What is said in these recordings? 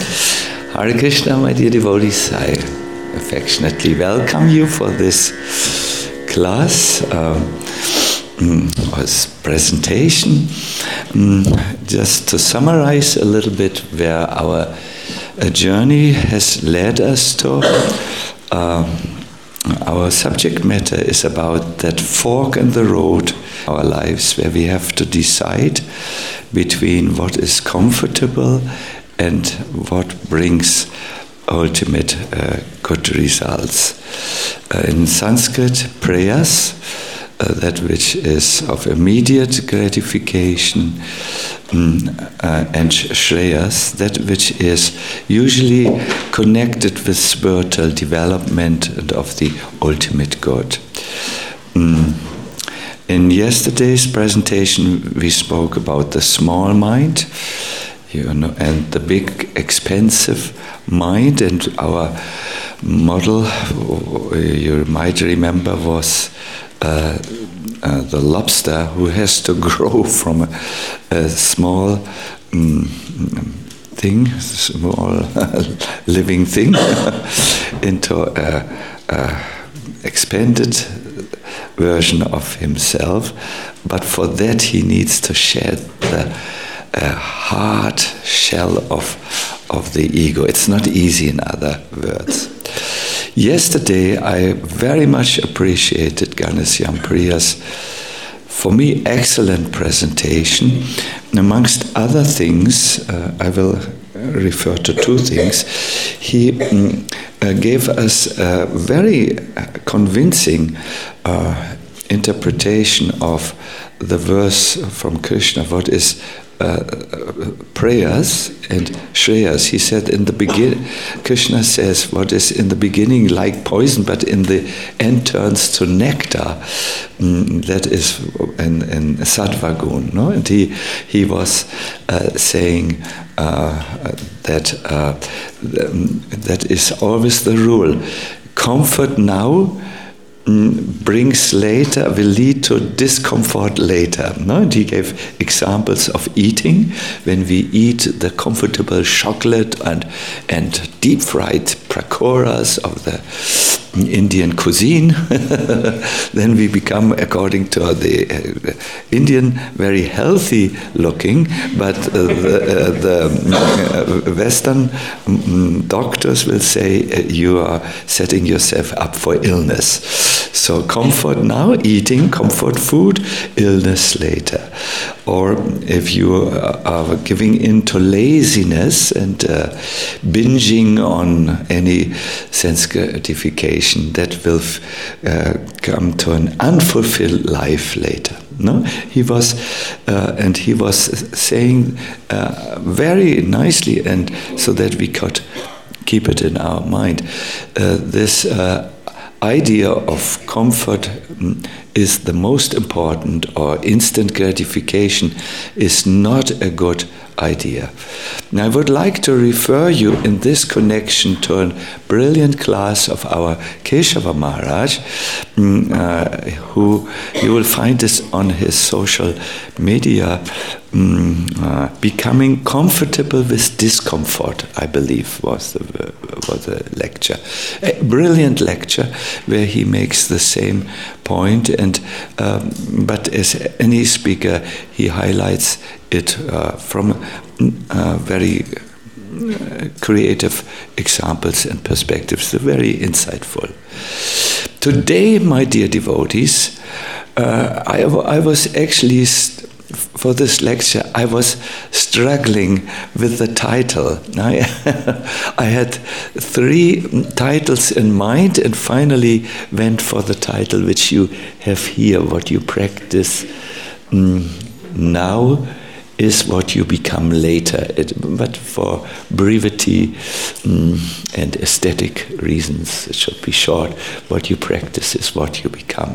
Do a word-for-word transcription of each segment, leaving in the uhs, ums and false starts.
Hare Krishna, my dear devotees, I affectionately welcome you for this class, um, or this presentation. Um, just to summarize a little bit where our uh, journey has led us to. Uh, our subject matter is about that fork in the road, our lives, where we have to decide between what is comfortable and what brings ultimate uh, good results. Uh, in Sanskrit, prayas, uh, that which is of immediate gratification, um, uh, and shreyas, that which is usually connected with spiritual development and of the ultimate good. Um, in yesterday's presentation, we spoke about the small mind, you know, and the big, expensive mind, and our model, you might remember, was uh, uh, the lobster who has to grow from a, a small um, thing, small living thing, into a, a expanded version of himself. But for that he needs to shed the a hard shell of of the ego. It's not easy, in other words. Yesterday, I very much appreciated Ghanshyam Priya's, for me, excellent presentation. Amongst other things, uh, I will refer to two things. He um, uh, gave us a very convincing uh, interpretation of the verse from Krishna, what is Uh, prayers and shreyas. He said in the begin, Krishna says, what is in the beginning like poison, but in the end turns to nectar. Mm, that is in, in Sattva Gun, no? And he he was uh, saying uh, that uh, that is always the rule. Comfort now brings later, will lead to discomfort later. No? And he gave examples of eating. When we eat the comfortable chocolate and, and deep-fried pakoras of the Indian cuisine, then we become, according to the uh, Indian, very healthy looking, but uh, the, uh, the uh, Western um, doctors will say uh, you are setting yourself up for illness. So comfort now, eating comfort food, illness later. Or if you are giving in to laziness and uh, binging on any sense gratification, that will uh, come to an unfulfilled life later. No, he was, uh, and he was saying uh, very nicely, and so that we could keep it in our mind. Uh, this uh, idea of comfort um, is the most important, or instant gratification is not a good idea. Now, I would like to refer you in this connection to a brilliant class of our Keshava Maharaj, um, uh, who you will find this on his social media, um, uh, becoming comfortable with discomfort, I believe was the, was the lecture. A brilliant lecture where he makes the same point, and um, but as any speaker, he highlights it uh, from uh, very uh, creative examples and perspectives. They're very insightful. Today, my dear devotees, uh, I, I was actually, st- for this lecture, I was struggling with the title. I, I had three titles in mind and finally went for the title which you have here, what you practice mm, now is what you become later. It, but for brevity um, and aesthetic reasons, it should be short. What you practice is what you become.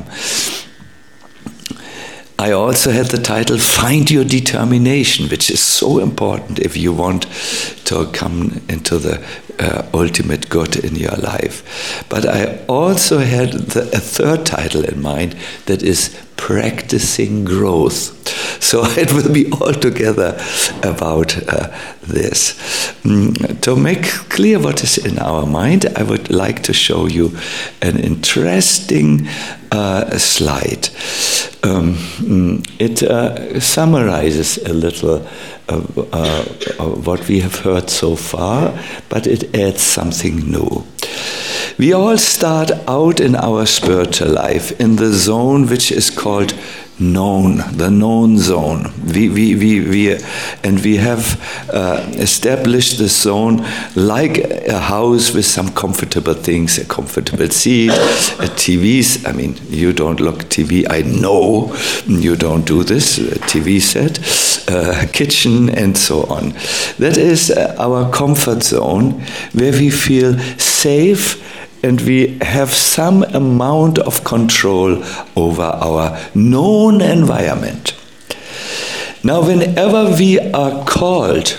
I also had the title Find Your Determination, which is so important if you want to come into the uh, ultimate good in your life. But I also had the, a third title in mind, that is Practicing Growth. So it will be altogether about uh, this. Mm, to make clear what is in our mind, I would like to show you an interesting uh, slide. Um, it uh, summarizes a little uh, uh, what we have heard so far, but it adds something new. We all start out in our spiritual life in the zone which is called known, the known zone. We, we, we, we, and we have uh, established this zone like a house with some comfortable things, a comfortable seat, a T V. I mean, you don't look T V, I know you don't do this, a T V set, a kitchen, and so on. That is our comfort zone where we feel safe and we have some amount of control over our known environment. Now, whenever we are called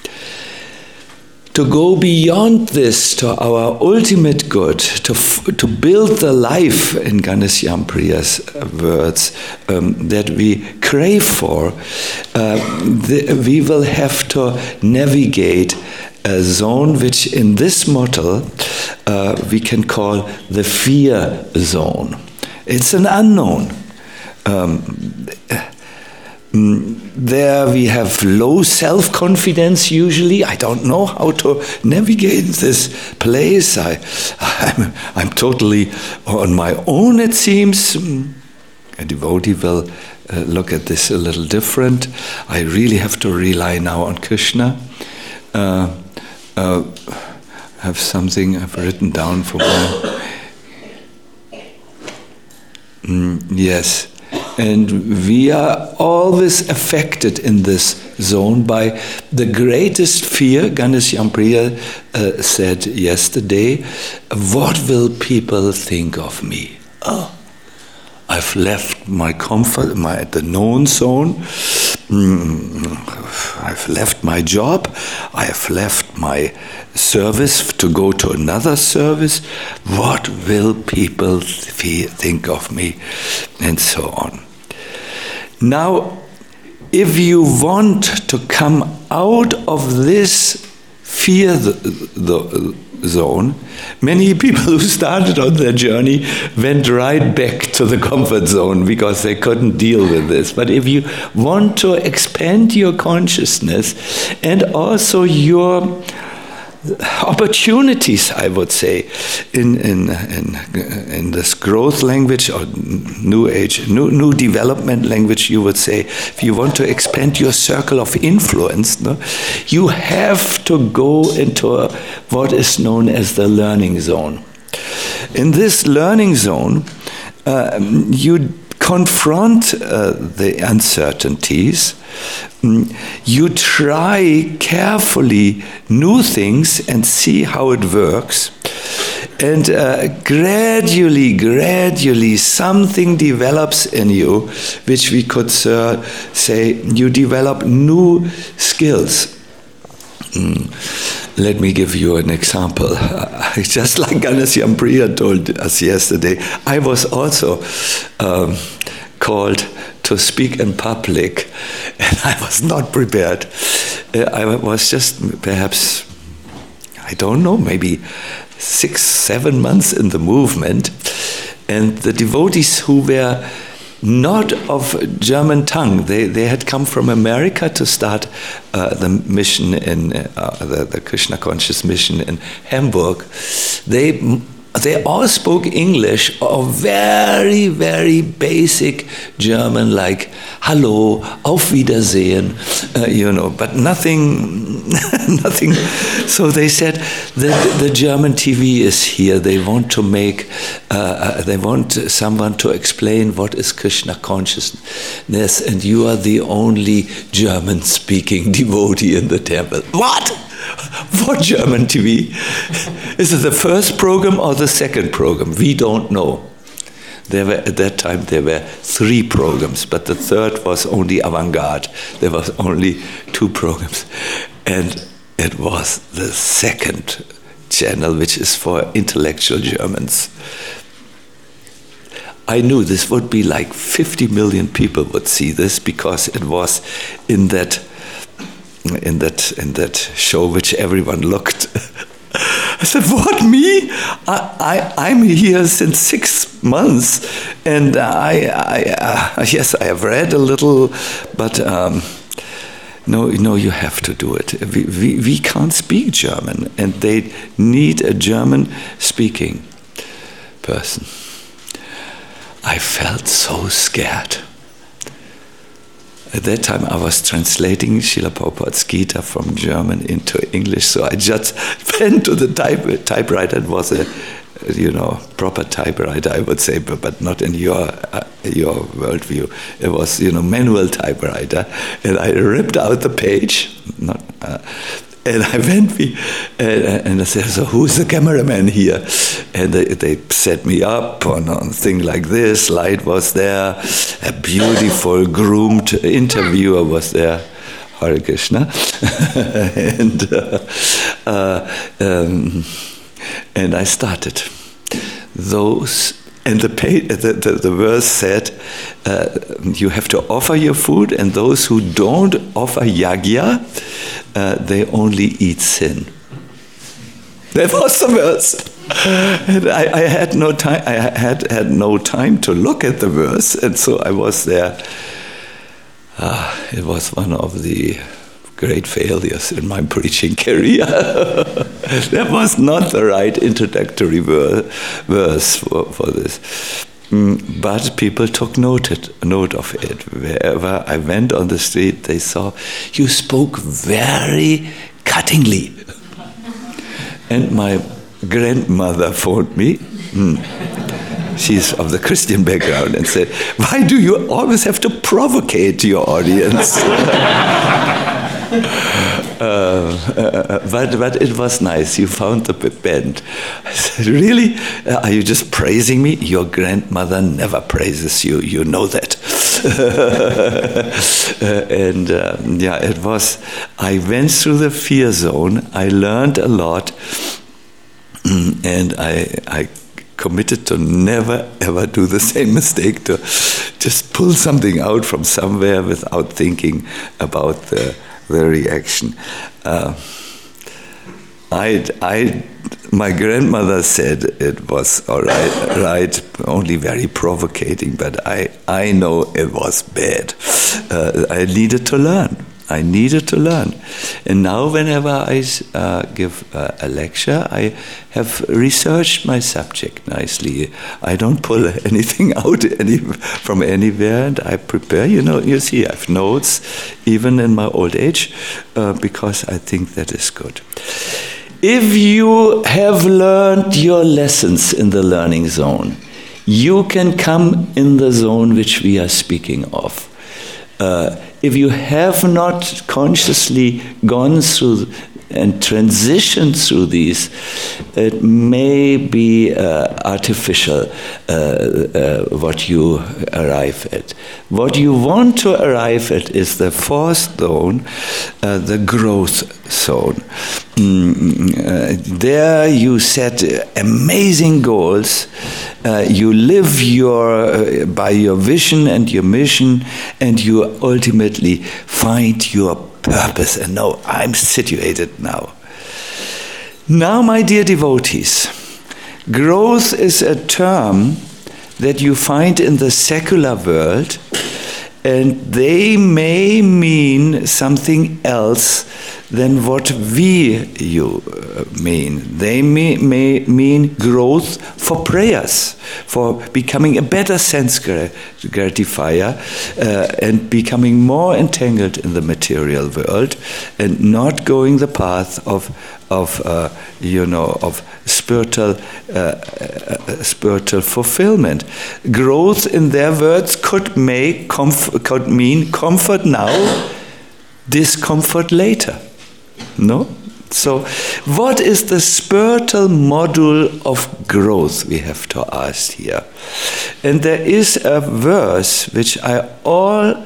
to go beyond this to our ultimate good, to f- to build the life, in Ganesh Yampriya's words, um, that we crave for, uh, the, we will have to navigate a zone which in this model uh, we can call the fear zone. It's an unknown. Um, there we have low self-confidence usually. I don't know how to navigate this place. I, I'm, I'm totally on my own, it seems. A devotee will uh, look at this a little different. I really have to rely now on Krishna. Uh, uh, I have something I've written down for my... Mm, yes. And we are always affected in this zone by the greatest fear. Ganesh Yampriya uh, said yesterday, what will people think of me? Oh, I've left my comfort, my the known zone. Mm, I've left my job. I have left my service to go to another service. What will people th- think of me? And so on. Now, if you want to come out of this fear the, the zone, many people who started on their journey went right back to the comfort zone because they couldn't deal with this. But if you want to expand your consciousness and also your opportunities, I would say, in in in, in this growth language or new age, new new development language, you would say, if you want to expand your circle of influence, no, you have to go into a, what is known as the learning zone. In this learning zone, uh, you confront uh, the uncertainties. You try carefully new things and see how it works. And uh, gradually, gradually, something develops in you, which we could uh, say you develop new skills. Mm. Let me give you an example. Uh, just like Ganesh Yampriya told us yesterday, I was also um, called to speak in public, and I was not prepared. Uh, I was just perhaps, I don't know, maybe six, seven months in the movement, and the devotees who were not of German tongue, they, they had come from America to start uh, the mission in, uh, the, the Krishna Conscious mission in Hamburg. They They all spoke English or very, very basic German, like "Hallo, auf Wiedersehen," uh, you know, but nothing, nothing. So they said that the German T V is here. They want to make, uh, they want someone to explain what is Krishna consciousness, and you are the only German-speaking devotee in the temple. What? What German T V? Is it the first program or the second program? We don't know. There were, at that time, there were three programs, but the third was only avant-garde. There was only two programs. And it was the second channel, which is for intellectual Germans. I knew this would be like fifty million people would see this, because it was in that in that in that show which everyone looked. I said, "What, me? I, I I'm here since six months, and I I uh, yes, I have read a little, but um, no, no, you have to do it. We, we we can't speak German, and they need a German-speaking person." I felt so scared. At that time, I was translating Srila Prabhupada's Gita from German into English, so I just went to the type, typewriter. It was a, you know, proper typewriter, I would say, but, but not in your uh, your worldview. It was, you know, manual typewriter, and I ripped out the page. Not. Uh, And I went, uh, and I said, "So who's the cameraman here?" And they, they set me up on a thing like this. Light was there. A beautiful, groomed interviewer was there. Hare Krishna. and uh, uh, um, and I started. Those and the, pay, the, the the verse said, uh, "You have to offer your food, and those who don't offer yagya, Uh, they only eat sin." That was the verse. And I, I had no time. I had had no time to look at the verse, and so I was there. Uh, it was one of the great failures in my preaching career. That was not the right introductory ver- verse for, for this. Mm, but people took note, it, note of it. Wherever I went on the street, they saw, "You spoke very cuttingly." And my grandmother phoned me. Mm. She's of the Christian background, and said, "Why do you always have to provocate your audience?" Uh, uh, but but it was nice. You found the band. I said, "Really? Uh, are you just praising me? Your grandmother never praises you. You know that." uh, and uh, yeah, it was. I went through the fear zone. I learned a lot, and I I committed to never ever do the same mistake, to just pull something out from somewhere without thinking about the. The reaction. Uh, I, I, my grandmother said it was all right, right, only very provocating, but I, I know it was bad. Uh, I needed to learn. I needed to learn. And now whenever I uh, give uh, a lecture, I have researched my subject nicely. I don't pull anything out any, from anywhere, and I prepare. You know, you see, I have notes, even in my old age, uh, because I think that is good. If you have learned your lessons in the learning zone, you can come in the zone which we are speaking of. Uh, if you have not consciously gone through and transitioned through these, it may be uh, artificial uh, uh, what you arrive at. What you want to arrive at is the fourth zone, uh, the growth zone. Mm, uh, there you set amazing goals. Uh, you live your uh, by your vision and your mission, and you ultimately find your purpose. And no, I'm situated now. Now, my dear devotees, growth is a term that you find in the secular world, and they may mean something else than what we you uh, mean. They may, may mean growth for prayers, for becoming a better sense gratifier, uh, and becoming more entangled in the material world, and not going the path of of uh, you know of spiritual uh, uh, spiritual fulfillment. Growth, in their words, could make comf- could mean comfort now, discomfort later. No? So, what is the spiritual model of growth, we have to ask here. And there is a verse which I all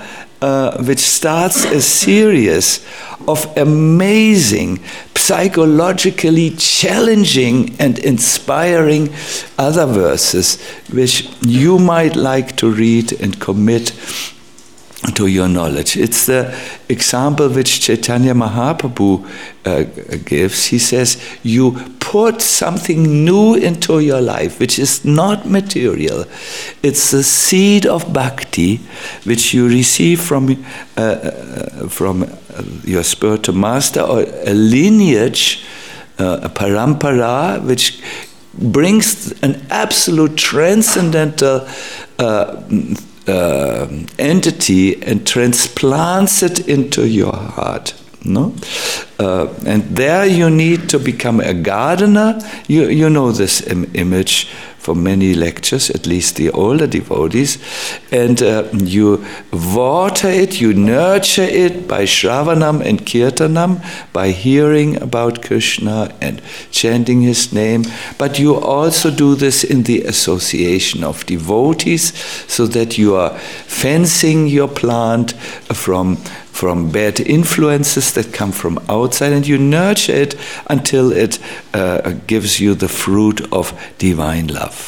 uh, which starts a series of amazing, psychologically challenging and inspiring other verses, which you might like to read and commit to your knowledge. It's the example which Chaitanya Mahaprabhu uh, gives. He says, you put something new into your life, which is not material. It's the seed of bhakti, which you receive from, uh, uh, from your spiritual master, or a lineage, uh, a parampara, which brings an absolute transcendental uh, Uh, entity and transplants it into your heart. No, uh, and there you need to become a gardener. You you know this im- image from many lectures, at least the older devotees, and uh, you water it, you nurture it by Shravanam and Kirtanam, by hearing about Krishna and chanting his name. But you also do this in the association of devotees, so that you are fencing your plant from from bad influences that come from outside, and you nurture it until it uh, gives you the fruit of divine love.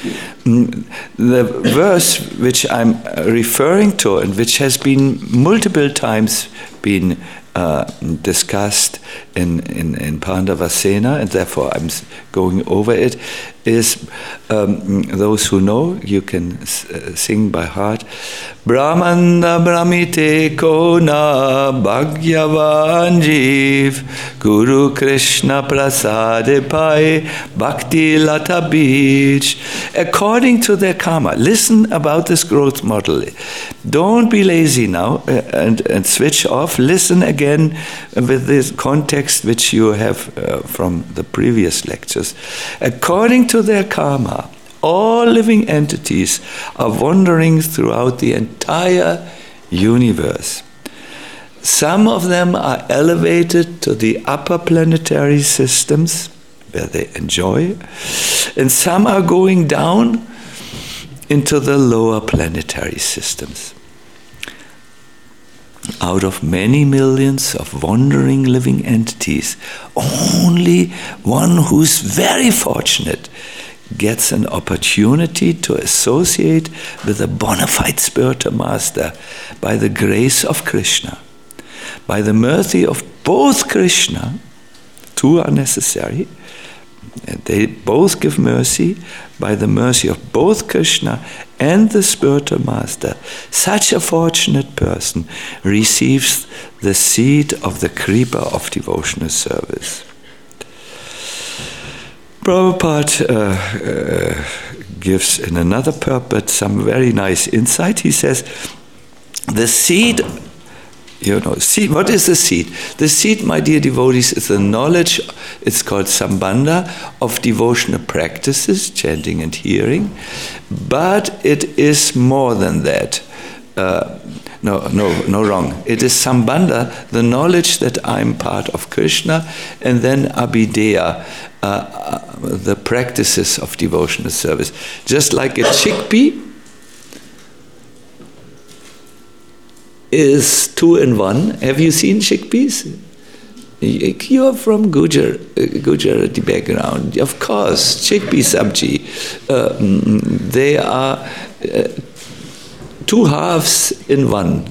The verse which I'm referring to, and which has been multiple times been uh, discussed in, in, in Pandavasena, and therefore I'm going over it, is um, those who know, you can s- uh, sing by heart. Brahmanda Brahmite Kona Bhagyavan Jeev Guru Krishna Prasade Pai Bhakti Lata Beach. According to their karma, listen about this growth model. Don't be lazy now uh, and, and switch off. Listen again with this context which you have uh, from the previous lectures. According to their karma, all living entities are wandering throughout the entire universe. Some of them are elevated to the upper planetary systems, where they enjoy, and some are going down into the lower planetary systems. Out of many millions of wandering living entities, only one who's very fortunate gets an opportunity to associate with a bona fide spiritual master by the grace of Krishna. By the mercy of both Krishna, two are necessary, they both give mercy. By the mercy of both Krishna and the spiritual master, such a fortunate person receives the seed of the creeper of devotional service. Prabhupada uh, uh, gives in another purport some very nice insight. He says, the seed, you know, seed, what is the seed? The seed, my dear devotees, is the knowledge, it's called sambandha, of devotional practices, chanting and hearing, but it is more than that. Uh, no, no, no, wrong. It is sambandha, the knowledge that I'm part of Krishna, and then abhideya, uh, uh, the practices of devotional service. Just like a chickpea is two in one. Have you seen chickpeas? You're from Gujar, Gujarati background. Of course, chickpea sabji. Uh, they are uh, two halves in one.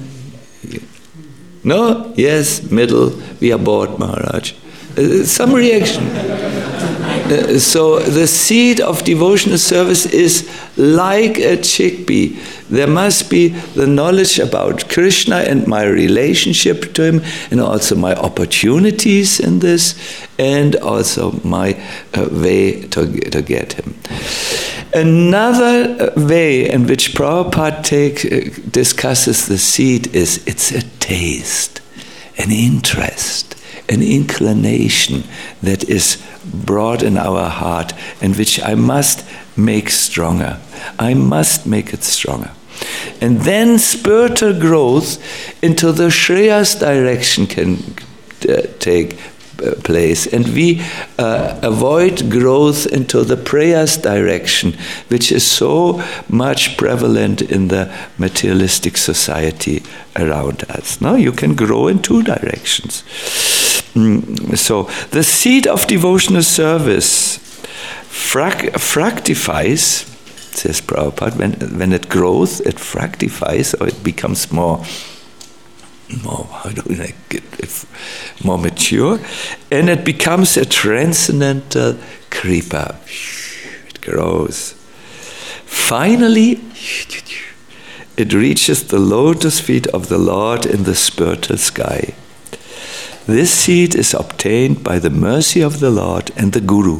No? Yes, middle. We are bored, Maharaj. Uh, some reaction. Uh, so the seed of devotional service is like a chickpea. There must be the knowledge about Krishna and my relationship to him, and also my opportunities in this, and also my uh, way to, to get him. Another way in which Prabhupada take, uh, discusses the seed is it's a taste, an interest, an inclination that is brought in our heart, and which I must make stronger. I must make it stronger. And then spiritual growth into the Shreyas direction can uh, take place, and we uh, avoid growth into the prayers direction, which is so much prevalent in the materialistic society around us. No, you can grow in two directions. Mm, so the seed of devotional service frac- fructifies, says Prabhupada, when, when it grows, it fructifies, or it becomes more more, how do I get it, more mature, and it becomes a transcendental creeper. It grows. Finally, it reaches the lotus feet of the Lord in the spiritual sky. This seed is obtained by the mercy of the Lord and the Guru.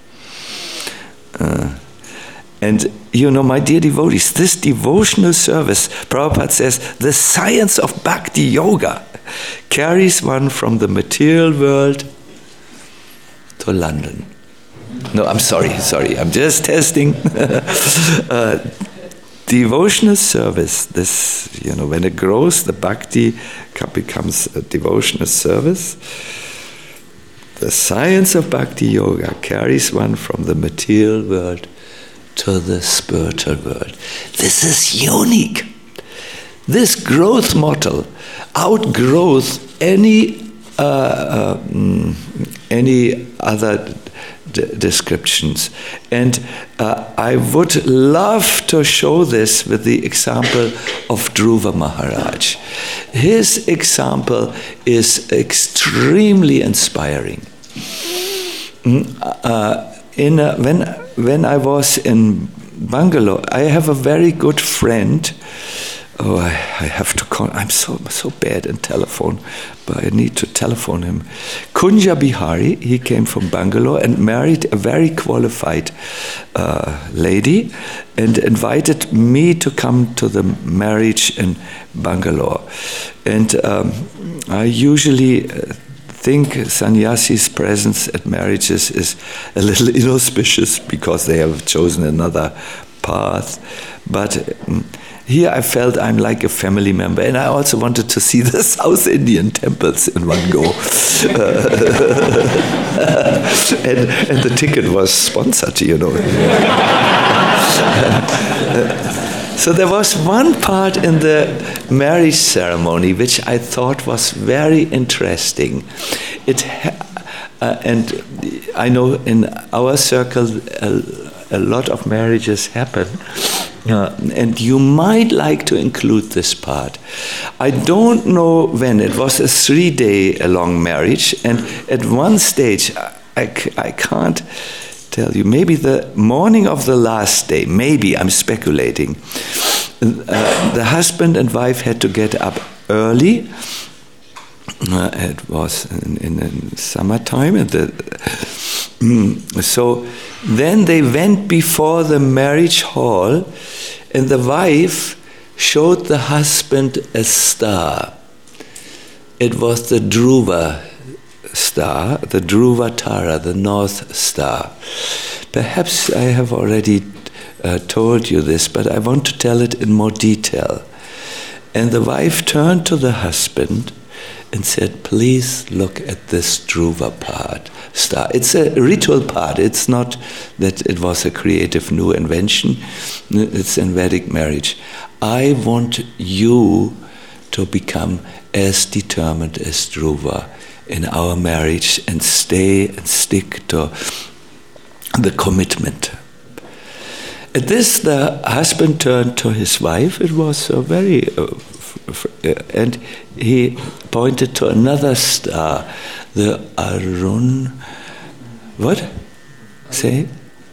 Uh, And, you know, my dear devotees, this devotional service, Prabhupada says, the science of Bhakti Yoga carries one from the material world to London. No, I'm sorry, sorry, I'm just testing. uh, devotional service, this, you know, when it grows, the Bhakti becomes a devotional service. The science of Bhakti Yoga carries one from the material world to the spiritual world. This is unique. This growth model outgrows any uh, uh, any other d- descriptions, and uh, I would love to show this with the example of Dhruva Maharaj. His example is extremely inspiring. Uh, in a, when when I was in Bangalore, I have a very good friend. Oh, I, I have to call. I'm so so bad in telephone, but I need to telephone him. Kunja Bihari. He came from Bangalore and married a very qualified uh, lady, and invited me to come to the marriage in Bangalore. And um, I usually Uh, think sannyasi's presence at marriages is a little inauspicious because they have chosen another path. But um, here I felt I'm like a family member, and I also wanted to see the South Indian temples in one go. and, and the ticket was sponsored, you know. So there was one part in the marriage ceremony which I thought was very interesting. It ha- uh, and I know in our circle a, a lot of marriages happen, uh, and you might like to include this part. I don't know when. It was a three-day-long marriage, and at one stage, I, I can't tell you, maybe the morning of the last day, maybe, I'm speculating, uh, the husband and wife had to get up early. Uh, it was in, in, in summertime, and the, so then they went before the marriage hall, and the wife showed the husband a star. It was the Dhruva star, the Dhruva Tara, the North Star. Perhaps I have already uh, told you this, but I want to tell it in more detail. And the wife turned to the husband and said, please look at this Dhruva part, star. It's a ritual part. It's not that it was a creative new invention. It's in Vedic marriage. I want you to become as determined as Dhruva in our marriage and stay and stick to the commitment. At this, the husband turned to his wife. It was a very, uh, f- f- uh, and he pointed to another star, the Arun. What? Say.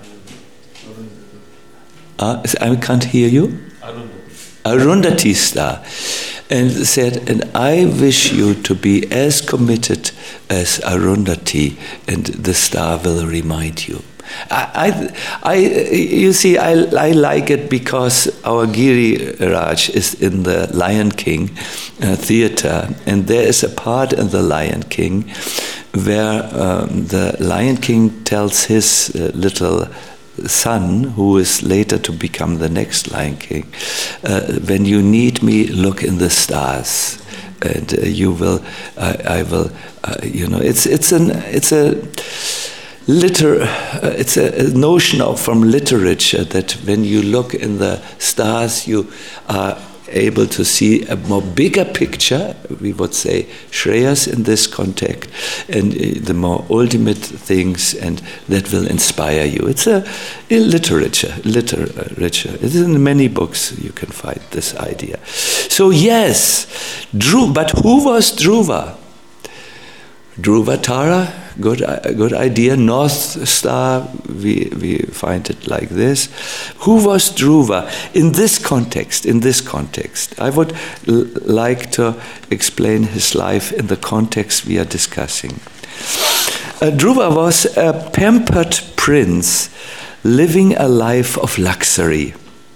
Uh, I can't hear you. Arundhati star. And said, and I wish you to be as committed as Arundhati, and the star will remind you. I, I, I you see, I, I like it because our Giri Raj is in the Lion King uh, theater, and there is a part in the Lion King where um, the Lion King tells his uh, little son, who is later to become the next Lion King, uh, when you need me, look in the stars. and uh, you will, I, I will, uh, you know, it's it's an it's a liter, uh, it's a, a notion of from literature that when you look in the stars, you are able to see a more bigger picture, we would say Shreyas in this context, and uh, the more ultimate things, and that will inspire you. It's a, a literature, literature. It is in many books you can find this idea. So yes, Dhruva, but who was Dhruva? Dhruva Tara, good, good idea. North Star, we we find it like this. Who was Dhruva in this context? In this context, I would l- like to explain his life in the context we are discussing. Uh, Dhruva was a pampered prince living a life of luxury.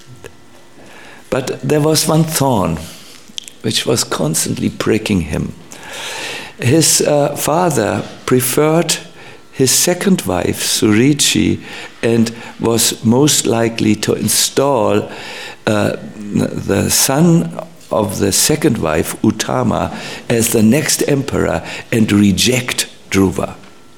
But there was one thorn which was constantly pricking him. His uh, father preferred his second wife, Surichi, and was most likely to install uh, the son of the second wife, Uttama, as the next emperor and reject Dhruva.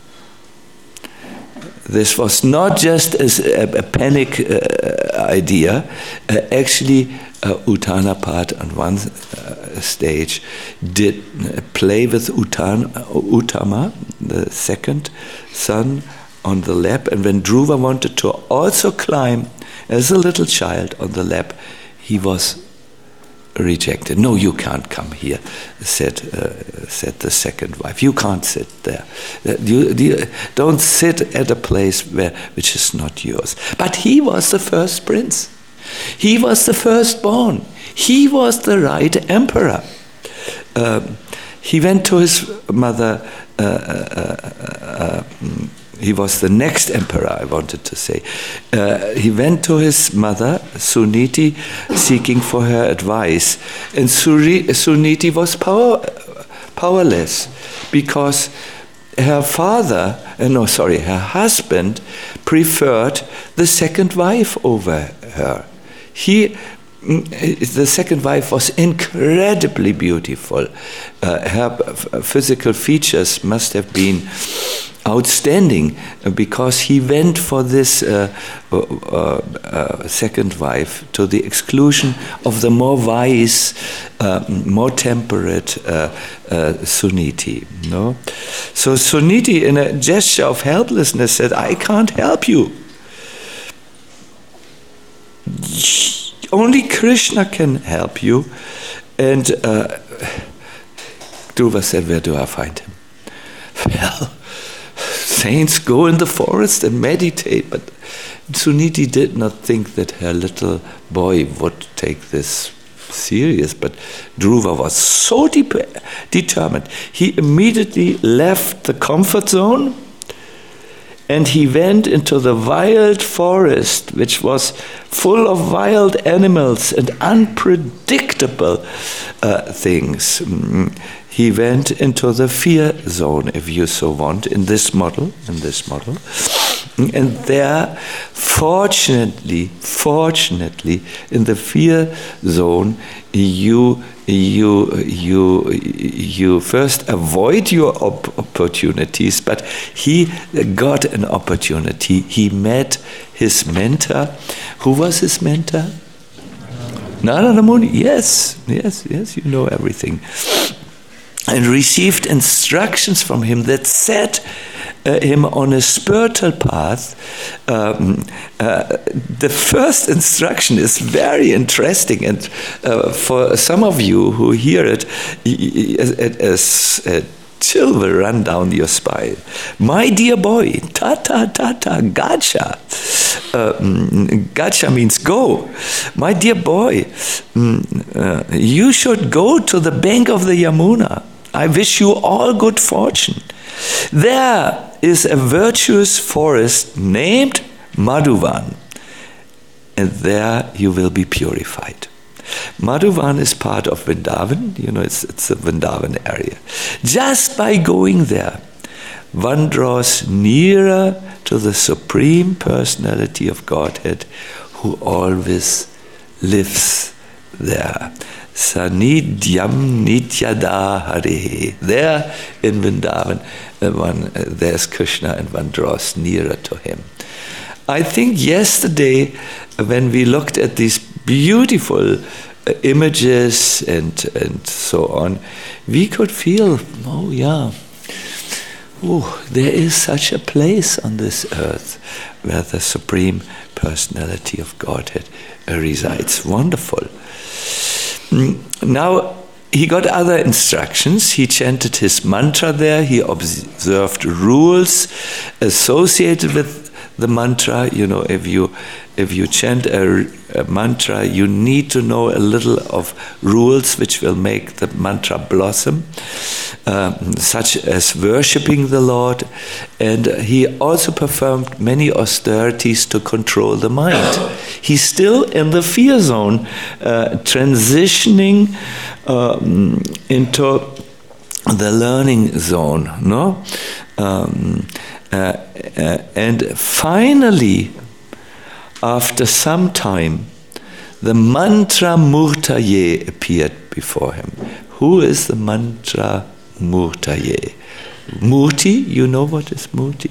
This was not just a, a panic uh, idea. Uh, actually, uh, Uttanapad on one uh, stage did uh, play with Uttan, uh, Uttama, the second son, on the lap. And when Dhruva wanted to also climb as a little child on the lap, he was rejected. No, you can't come here, said uh, said the second wife. You can't sit there. You, you don't sit at a place where which is not yours. But he was the first prince. He was the firstborn. He was the right emperor. Um, he went to his mother. Uh, uh, uh, uh, He was the next emperor, I wanted to say. Uh, he went to his mother, Suniti, seeking for her advice. And Suri, Suniti was power, powerless because her father, uh, no, sorry, her husband preferred the second wife over her. He, the second wife was incredibly beautiful. Uh, her physical features must have been outstanding, because he went for this uh, uh, uh, second wife to the exclusion of the more wise, uh, more temperate uh, uh, Suniti. No? So Suniti, in a gesture of helplessness, said, I can't help you. Only Krishna can help you. And uh, Dhruva said, where do I find him? Well, saints go in the forest and meditate, but Suniti did not think that her little boy would take this serious, but Dhruva was so deep, determined. He immediately left the comfort zone and he went into the wild forest, which was full of wild animals and unpredictable uh, things. Mm. He went into the fear zone, if you so want, in this model, in this model. And there, fortunately, fortunately, in the fear zone, you you you you first avoid your op- opportunities, but he got an opportunity. He met his mentor. Who was his mentor? Narada Muni. Yes, yes, yes. You know everything. And received instructions from him that set uh, him on a spiritual path. Um, uh, the first instruction is very interesting, and uh, for some of you who hear it, as a chill will run down your spine. My dear boy, tata tata gacha. Uh, gacha means go. My dear boy, uh, you should go to the bank of the Yamuna. I wish you all good fortune. There is a virtuous forest named Madhuvan, and there you will be purified. Madhuvan is part of Vrindavan. You know, it's, it's a Vrindavan area. Just by going there, one draws nearer to the Supreme Personality of Godhead, who always lives there. Sanidhyam Nityada Hare. There in Vrindavan, uh, one, uh, there's Krishna and one draws nearer to him. I think yesterday when we looked at these beautiful uh, images and, and so on, we could feel, oh yeah, oh, there is such a place on this earth where the Supreme Personality of Godhead uh, resides. Wonderful. Now, he got other instructions. He chanted his mantra there. He observed rules associated with the mantra. You know, if you if you chant a, a mantra, you need to know a little of rules which will make the mantra blossom, uh, such as worshipping the Lord. And he also performed many austerities to control the mind. He's still in the fear zone, uh, transitioning um, into the learning zone, no? Um, uh, uh, and finally, after some time, the mantra Murtaye appeared before him. Who is the mantra Murtaye? Murti, you know what is Murti?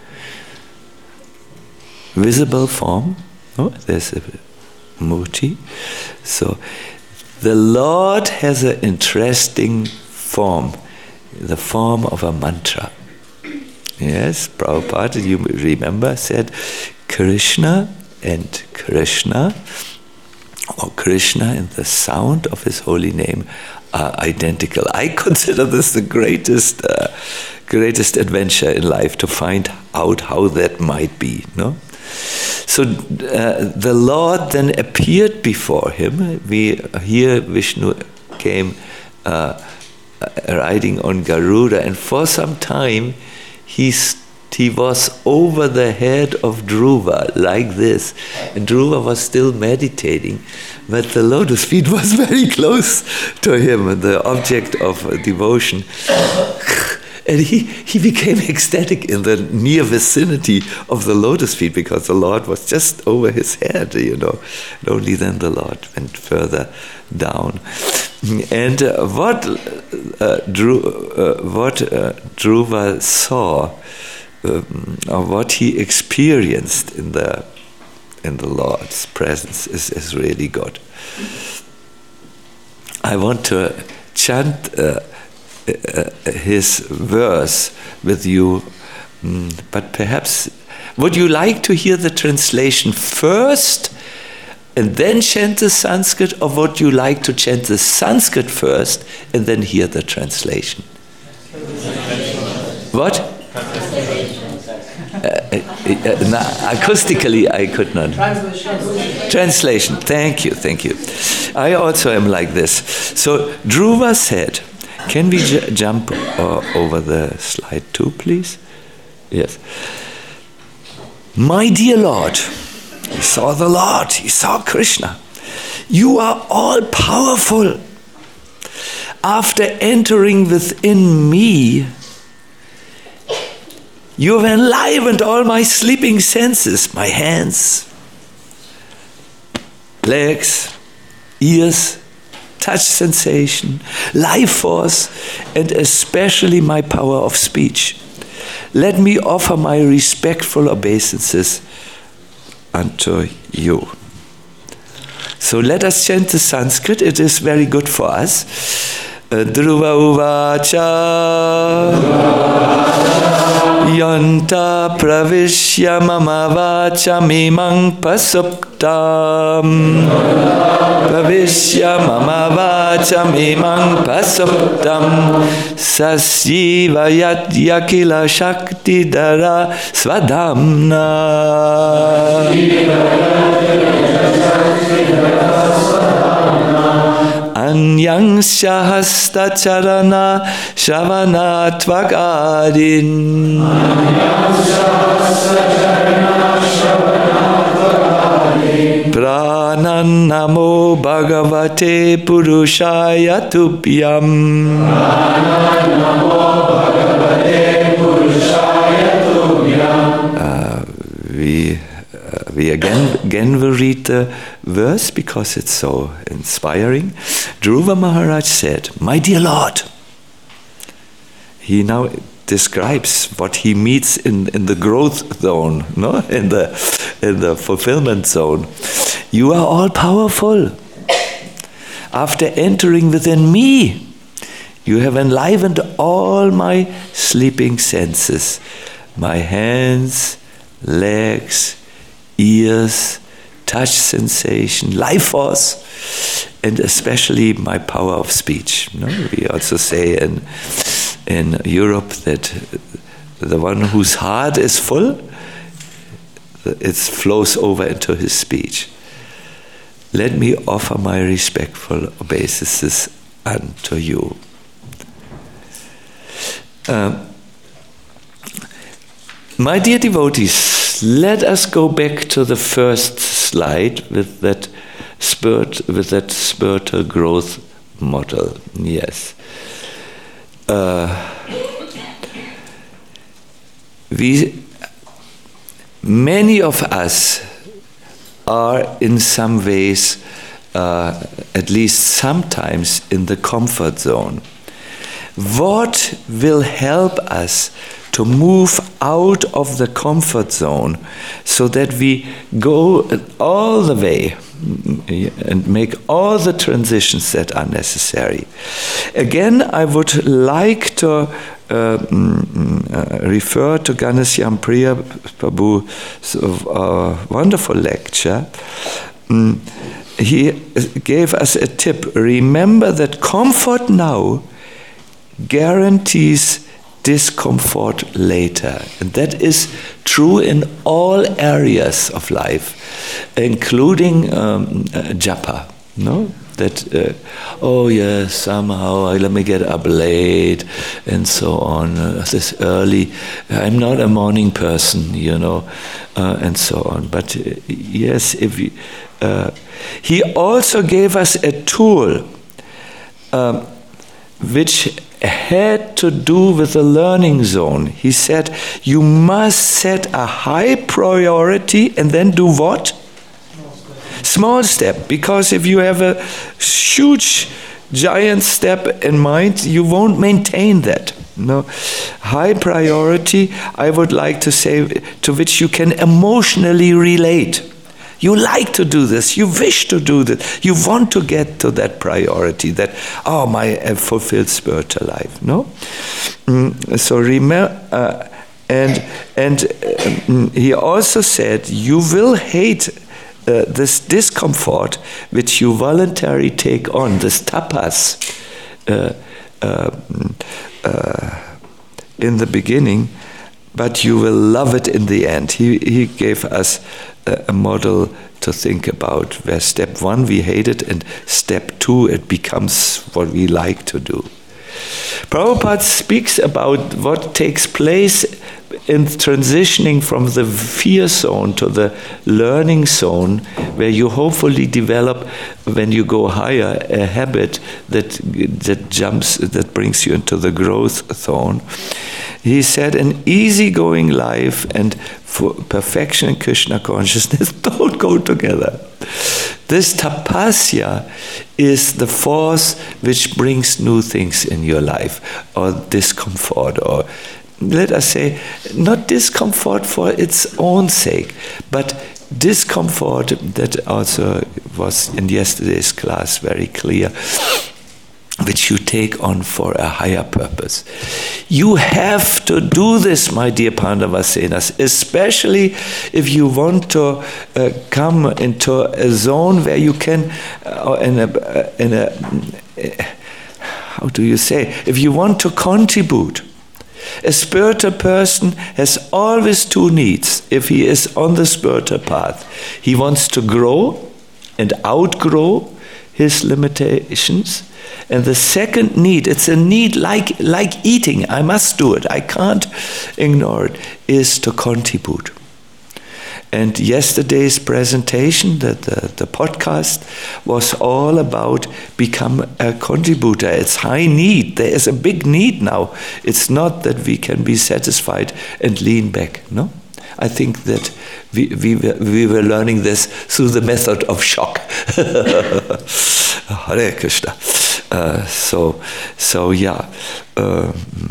Visible form. Oh, there's a Murti. So, the Lord has an interesting form, the form of a mantra. Yes, Prabhupada, you remember, said Krishna and Krishna, or Krishna and the sound of his holy name are identical. I consider this the greatest uh, greatest adventure in life, to find out how that might be, no? So uh, the Lord then appeared before him. We hear Vishnu came uh, riding on Garuda, and for some time he he was over the head of Dhruva like this, and Dhruva was still meditating, but the lotus feet was very close to him, the object of devotion. And he, he became ecstatic in the near vicinity of the lotus feet, because the Lord was just over his head, you know. And only then the Lord went further down. And uh, what uh, Dhru, uh, what uh, Dhruva saw, um, or what he experienced in the in the Lord's presence, is, is really good. I want to chant Uh, Uh, his verse with you, mm, but perhaps would you like to hear the translation first and then chant the Sanskrit, or would you like to chant the Sanskrit first and then hear the translation? What? Uh, uh, uh, no, acoustically I could not. Translation. Translation. Thank you, thank you. I also am like this. So Dhruva said, can we j- jump uh, over the slide too, please? Yes. My dear Lord, he saw the Lord, he saw Krishna. You are all powerful. After entering within me, you have enlivened all my sleeping senses, my hands, legs, ears, touch sensation, life force, and especially my power of speech. Let me offer my respectful obeisances unto you. So let us chant the Sanskrit. It is very good for us. Dhruva uvacha yanta pravishya mama vacha mimang pasuptam pravishya mama vacha mimang pasuptam sasiva yat yakila shakti dara svadhamna Anyang shahasta charana shavana tvagadin Pranan namo bhagavate purushaya tubhyam uh, we, uh, we again, again will read the verse because it's so inspiring. Dhruva Maharaj said, "My dear Lord," he now describes what he meets in, in the growth zone, no, in the in the fulfillment zone. "You are all powerful. After entering within me, you have enlivened all my sleeping senses, my hands, legs, ears, touch sensation, life force, and especially my power of speech." No? We also say in in Europe that the one whose heart is full, it flows over into his speech. "Let me offer my respectful obeisances unto you." Uh, my dear devotees, let us go back to the first slide with that spirit, with that spiritual growth model. Yes. Uh, we, many of us are in some ways, uh, at least sometimes, in the comfort zone. What will help us to move out of the comfort zone so that we go all the way and make all the transitions that are necessary? Again, I would like to uh, uh, refer to Ghanshyam Priya Prabhu's uh, wonderful lecture. Um, he gave us a tip. Remember that comfort now guarantees discomfort later. And that is true in all areas of life, including um, uh, japa. No? That, uh, oh yes, somehow I, let me get up late and so on, uh, this early. I'm not a morning person, you know, uh, and so on. But uh, yes, if we, uh, he also gave us a tool um, which had to do with the learning zone. He said, you must set a high priority and then do what? Small step. Because if you have a huge, giant step in mind, you won't maintain that. No, high priority, I would like to say, to which you can emotionally relate. You like to do this, you wish to do this, you want to get to that priority, that, oh, my uh, fulfilled spiritual life, no? Mm, so remember, uh, and, and um, he also said, you will hate uh, this discomfort which you voluntarily take on, this tapas, uh, uh, uh, in the beginning, but you will love it in the end. He, he gave us a model to think about, where step one we hate it and step two it becomes what we like to do. Prabhupada speaks about what takes place in transitioning from the fear zone to the learning zone, where you hopefully develop, when you go higher, a habit that that jumps, that brings you into the growth zone. He said an easygoing life and for perfection and Krishna consciousness don't go together. This tapasya is the force which brings new things in your life, or discomfort, or let us say, not discomfort for its own sake, but discomfort that also was in yesterday's class very clear, which you take on for a higher purpose. You have to do this, my dear Pandavasenas, especially if you want to uh, come into a zone where you can, uh, in a, uh, in a, uh, how do you say, if you want to contribute. A spiritual person has always two needs if he is on the spiritual path. He wants to grow and outgrow his limitations. And the second need, it's a need like, like eating, I must do it, I can't ignore it, is to contribute. And yesterday's presentation, the, the, the podcast, was all about become a contributor. It's high need. There is a big need now. It's not that we can be satisfied and lean back. No, I think that we, we, were, we were learning this through the method of shock. Hare Krishna. Uh, so, so yeah. Uh,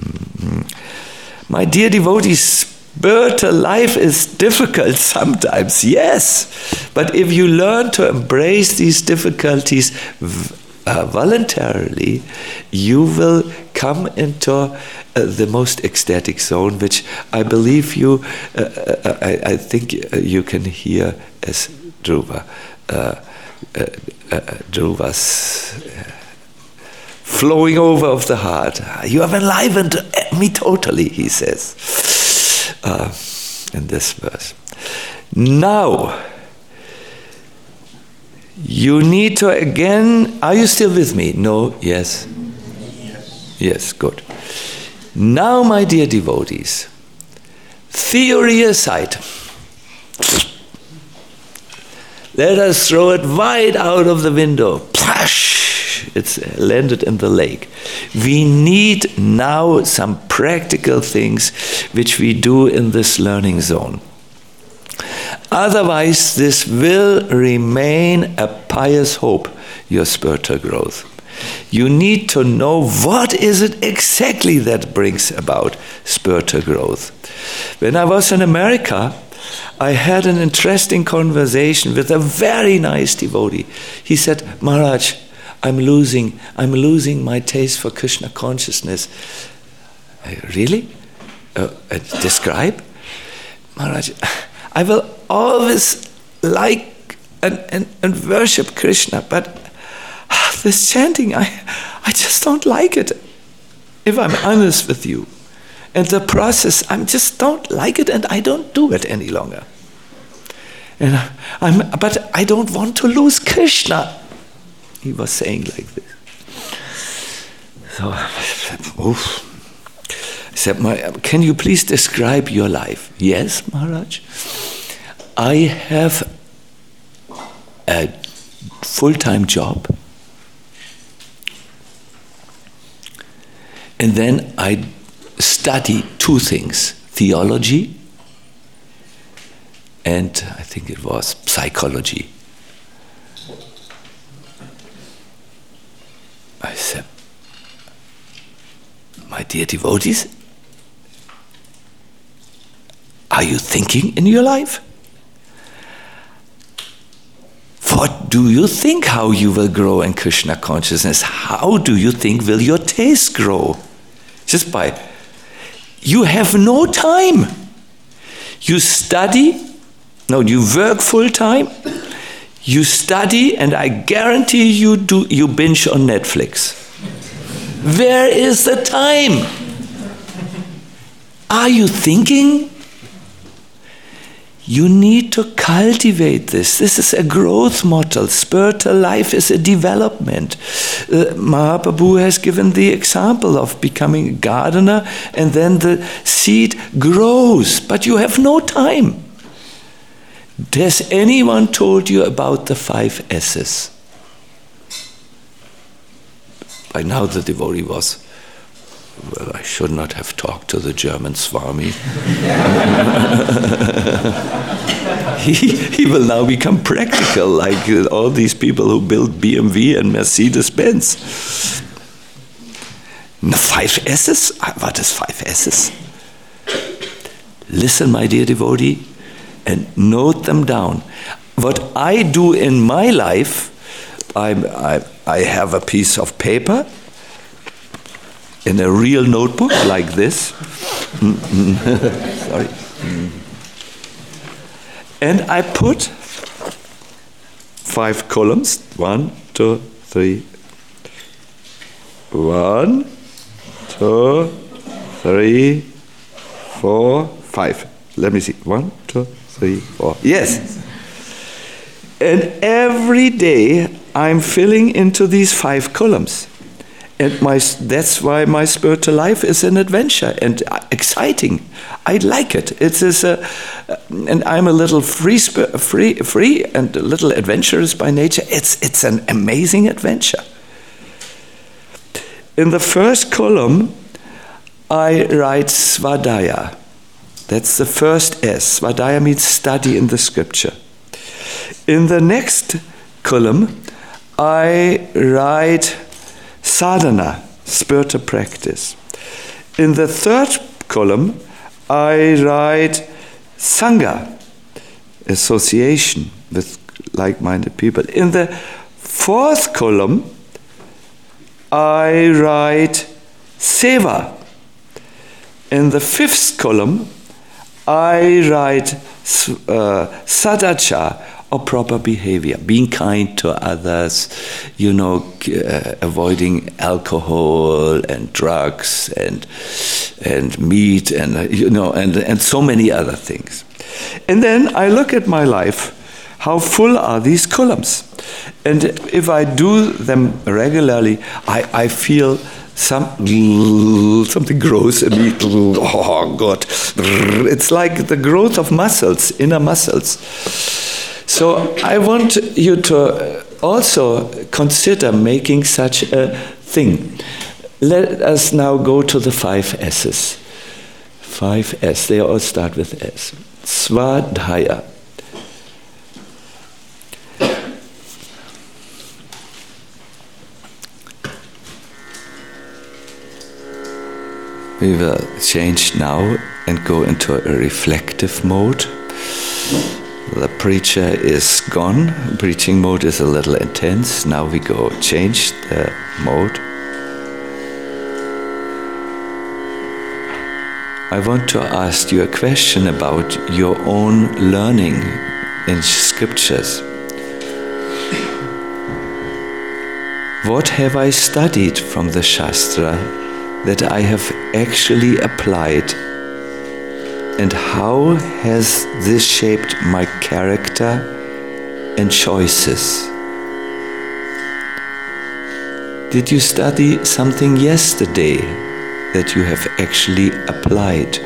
my dear devotees, spiritual life is difficult sometimes, yes. But if you learn to embrace these difficulties uh, voluntarily, you will come into uh, the most ecstatic zone, which I believe you, uh, uh, I, I think you can hear as Dhruva, uh, uh, uh, Dhruva's uh, flowing over of the heart. You have enlivened me totally, he says uh, in this verse. Now, you need to again, are you still with me? No? Yes? Yes. Yes, good. Now, my dear devotees, theory aside, let us throw it wide out of the window. Plash! It's landed in the lake. We need now some practical things which we do in this learning zone. Otherwise, this will remain a pious hope, your spiritual growth. You need to know what is it exactly that brings about spiritual growth. When I was in America, I had an interesting conversation with a very nice devotee. He said, Maharaj, I'm losing, I'm losing my taste for Krishna consciousness. I, really? Uh, uh, describe? Maharaj, I will always like and, and, and worship Krishna, but uh, this chanting, I, I just don't like it, if I'm honest with you. And the process, I just don't like it, and I don't do it any longer. And I'm, but I don't want to lose Krishna. He was saying like this. So, oof. I said, can you please describe your life? Yes, Maharaj. I have a full-time job. And then I study two things, theology and I think it was psychology. I said, my dear devotees, are you thinking in your life? What do you think how you will grow in Krishna consciousness? How do you think will your taste grow? Just by, you have no time. You study, no, you work full time, you study, and I guarantee you do you binge on Netflix. Where is the time? Are you thinking? You need to cultivate this. This is a growth model. Spiritual life is a development. Uh, Mahaprabhu has given the example of becoming a gardener, and then the seed grows, but you have no time. Has anyone told you about the five S's? By now the devotee was, well, I should not have talked to the German Swami. he, he will now become practical, like uh, all these people who build B M W and Mercedes-Benz. No, five S's? What is five S's? Listen, my dear devotee, and note them down. What I do in my life, I, I, I have a piece of paper in a real notebook like this. Sorry. And I put five columns. One, two, three. One, two, three, four, five. Let me see. One, two, three, four. Yes. And every day I'm filling into these five columns. And my, that's why my spiritual life is an adventure and exciting. I like it. It is a, and I'm a little free, free, free, and a little adventurous by nature. It's it's an amazing adventure. In the first column, I write Svadhyaya. That's the first S. Svadhyaya means study in the scripture. In the next column, I write sadhana, spiritual practice. In the third column, I write sangha, association with like-minded people. In the fourth column, I write seva. In the fifth column, I write uh, sadachara, or proper behavior, being kind to others, you know, uh, avoiding alcohol and drugs and and meat and uh, you know and and so many other things. And then I look at my life, how full are these columns? And if I do them regularly, I, I feel some something grows in me. Oh God, it's like the growth of muscles, inner muscles. So I want you to also consider making such a thing. Let us now go to the five S's. Five S, they all start with S. Svadhyaya. We will change now and go into a reflective mode. The preacher is gone. Preaching mode is a little intense. Now we go change the mode. I want to ask you a question about your own learning in scriptures. What have I studied from the Shastra that I have actually applied? And how has this shaped my character and choices? Did you study something yesterday that you have actually applied?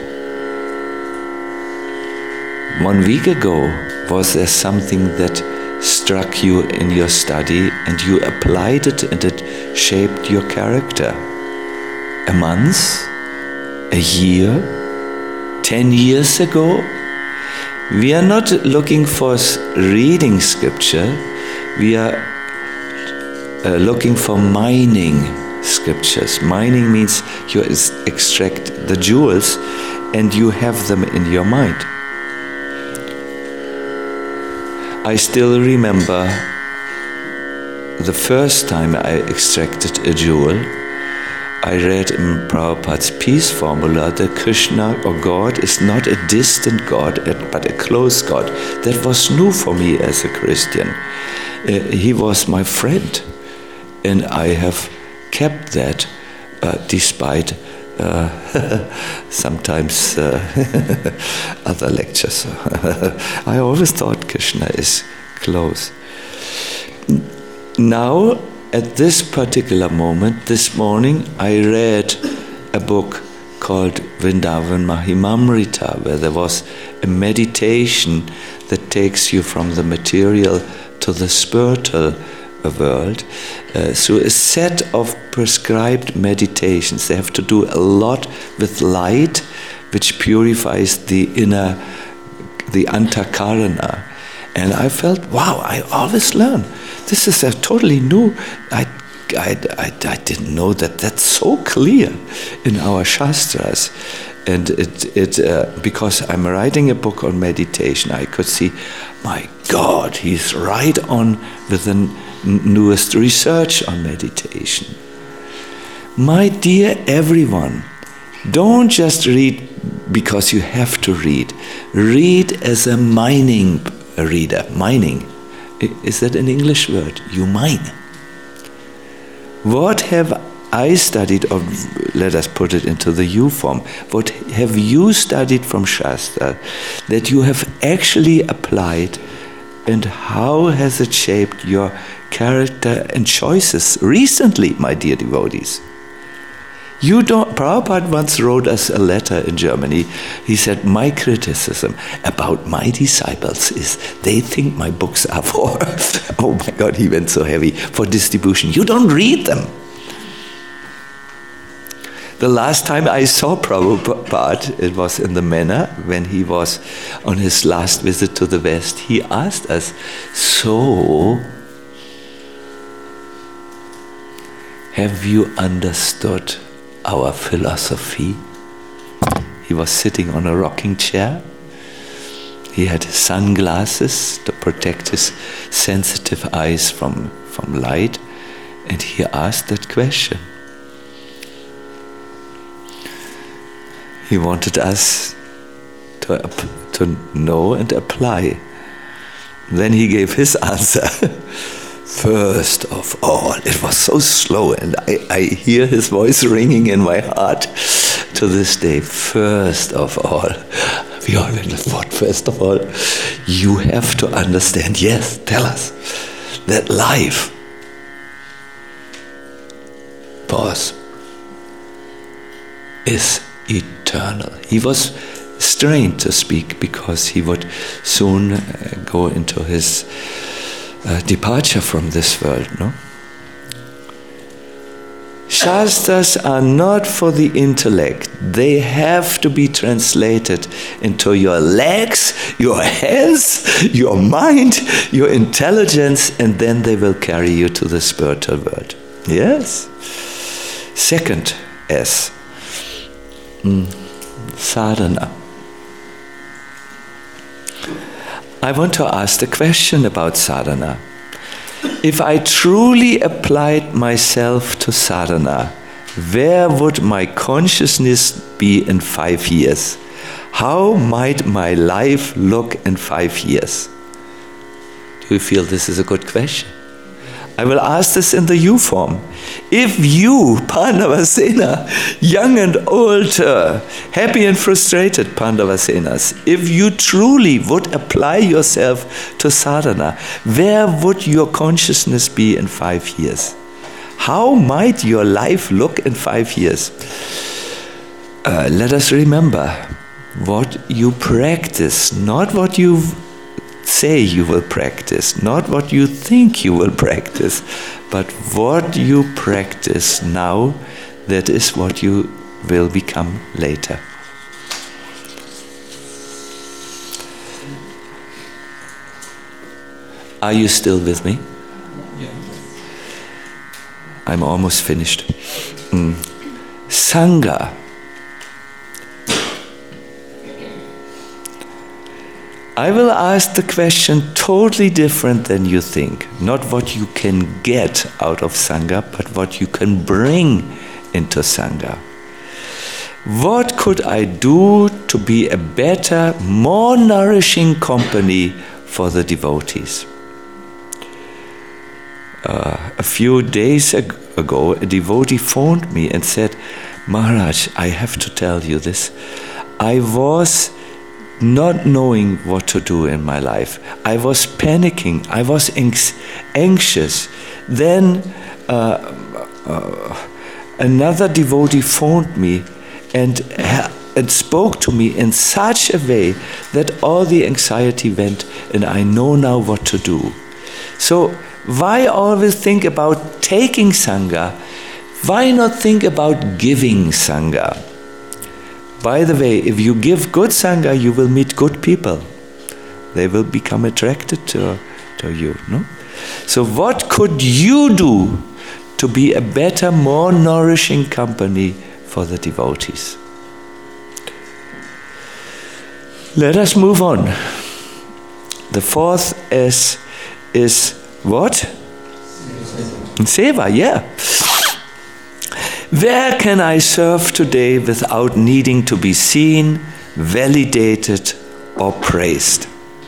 One week ago, was there something that struck you in your study and you applied it and it shaped your character? A month? A year? Ten years ago? We are not looking for reading scripture, we are uh, looking for mining scriptures. Mining means you extract the jewels and you have them in your mind. I still remember the first time I extracted a jewel. I read in Prabhupada's peace formula that Krishna or God is not a distant God but a close God. That was new for me as a Christian. Uh, he was my friend, and I have kept that uh, despite uh, sometimes uh, other lectures. I always thought Krishna is close. Now, at this particular moment, this morning, I read a book called Vrindavan Mahimamrita, where there was a meditation that takes you from the material to the spiritual world. Uh, so a set of prescribed meditations. They have to do a lot with light, which purifies the inner, the antakarana. And I felt, wow, I always learn. This is a totally new, I, I, I, I didn't know that that's so clear in our Shastras. And it, it uh, because I'm writing a book on meditation, I could see, my God, he's right on with the n- newest research on meditation. My dear everyone, don't just read because you have to read. Read as a mining reader. Mining. Is that an English word? You mine. What have I studied, or let us put it into the you form, what have you studied from Shastra that you have actually applied, and how has it shaped your character and choices recently, my dear devotees? You don't, Prabhupada once wrote us a letter in Germany. He said, my criticism about my disciples is they think my books are for, oh my God, he went so heavy, for distribution. You don't read them. The last time I saw Prabhupada, it was in the manor when he was on his last visit to the West. He asked us, so, have you understood our philosophy? He was sitting on a rocking chair. He had sunglasses to protect his sensitive eyes from, from light. And he asked that question. He wanted us to, to know and apply. Then he gave his answer. First of all, it was so slow, and I, I hear his voice ringing in my heart to this day. First of all, we all went, what? First of all, you have to understand, yes, tell us, that life was, is eternal. He was strained to speak because he would soon uh, go into his uh, departure from this world, no? Shastras are not for the intellect. They have to be translated into your legs, your hands, your mind, your intelligence, and then they will carry you to the spiritual world. Yes? Second S. Mm. Sadhana. I want to ask the question about sadhana. If I truly applied myself to sadhana, where would my consciousness be in five years? How might my life look in five years? Do you feel this is a good question? I will ask this in the you form. If you, Pandavasena, young and old, uh, happy and frustrated Pandavasenas, if you truly would apply yourself to sadhana, where would your consciousness be in five years? How might your life look in five years? Uh, let us remember what you practice, not what you say you will practice, not what you think you will practice, but what you practice now, that is what you will become later. Are you still with me? Yeah. I'm almost finished. Mm. Sangha. I will ask the question totally different than you think. Not what you can get out of Sangha, but what you can bring into Sangha. What could I do to be a better, more nourishing company for the devotees? Uh, a few days ago, a devotee phoned me and said, Maharaj, I have to tell you this. I was not knowing what to do in my life. I was panicking. I was anxious. Then uh, uh, another devotee phoned me and, and spoke to me in such a way that all the anxiety went, and I know now what to do. So why always think about taking Sangha? Why not think about giving Sangha? By the way, if you give good Sangha, you will meet good people. They will become attracted to, to you. No? So what could you do to be a better, more nourishing company for the devotees? Let us move on. The fourth S is what? Seva, yeah. Where can I serve today without needing to be seen, validated, or praised?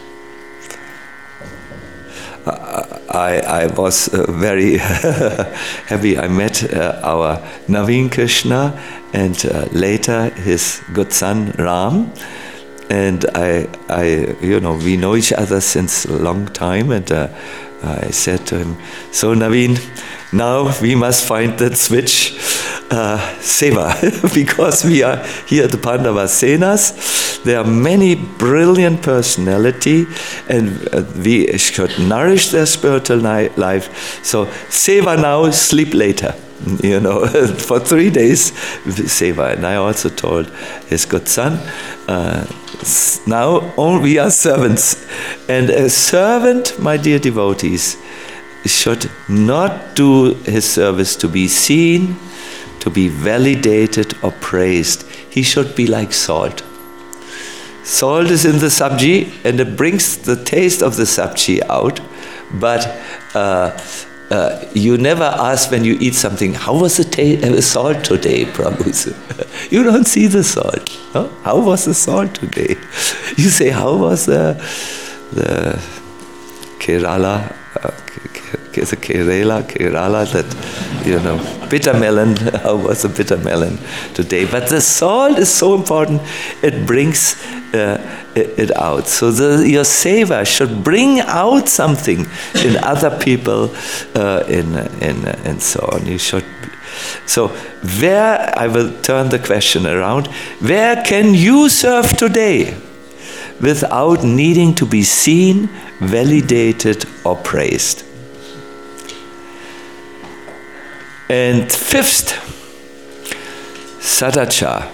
Uh, I, I was uh, very happy. I met uh, our Naveen Krishna and uh, later his good son Ram. And I, I, you know, we know each other since a long time. And uh, I said to him, so Naveen, now we must find that switch, uh, Seva, because we are here at the Pandavasenas. There are many brilliant personality, and uh, we should nourish their spiritual ni- life. So Seva now, sleep later. you know, for three days, seva. And I also told his good son, uh, now all we are servants. And a servant, my dear devotees, should not do his service to be seen, to be validated or praised. He should be like salt. Salt is in the sabji and it brings the taste of the sabji out, but uh, uh, you never ask when you eat something, how was the ta- uh, salt today, Prabhu? You don't see the salt. Huh? How was the salt today? You say, how was the, the Kerala, uh, the Kerala, Kerala, that, you know, bitter melon, how was the bitter melon today? But the salt is so important, it brings uh, it, it out. So the, your seva should bring out something in other people, uh, in, in, and so on. You should. So where, I will turn the question around, where can you serve today without needing to be seen, validated, or praised? And fifth, sadachar.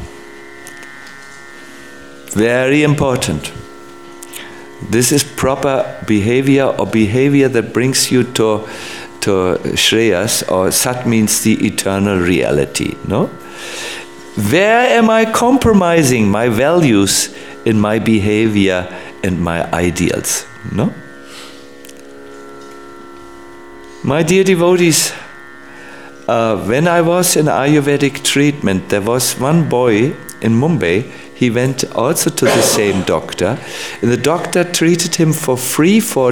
Very important. This is proper behavior, or behavior that brings you to, to Shreyas, or Sat means the eternal reality. No? Where am I compromising my values in my behavior and my ideals? No? My dear devotees, Uh, when I was in Ayurvedic treatment, there was one boy in Mumbai. He went also to the same doctor, and the doctor treated him for free for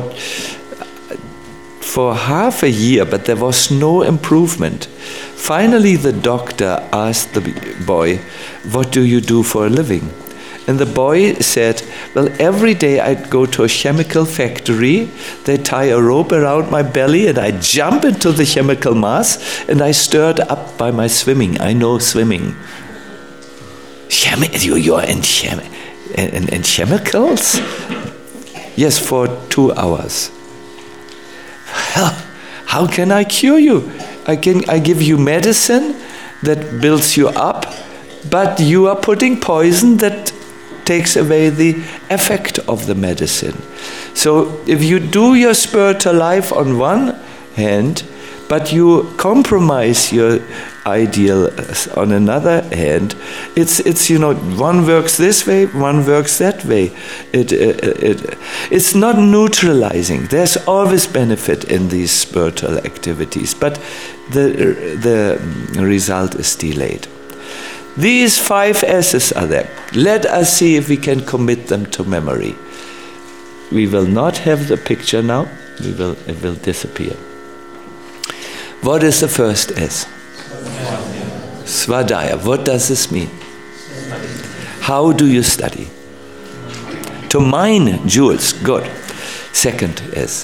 for half a year, but there was no improvement. Finally, the doctor asked the boy, "What do you do for a living?" And the boy said, well, every day I'd go to a chemical factory, they tie a rope around my belly, and I jump into the chemical mass, and I stirred up by my swimming. I know swimming. Chemi- you, you're in, chemi- in, in chemicals? Yes, for two hours. Well, how can I cure you? I can I give you medicine that builds you up, but you are putting poison that takes away the effect of the medicine. So if you do your spiritual life on one hand, but you compromise your ideal on another hand, it's it's you know one works this way, one works that way. It, it, it it's not neutralizing. There's always benefit in these spiritual activities, but the the result is delayed. These five S's are there. Let us see if we can commit them to memory. We will not have the picture now. We will, it will disappear. What is the first S? Svadhyaya. What does this mean? How do you study? To mine jewels. Good. Second S.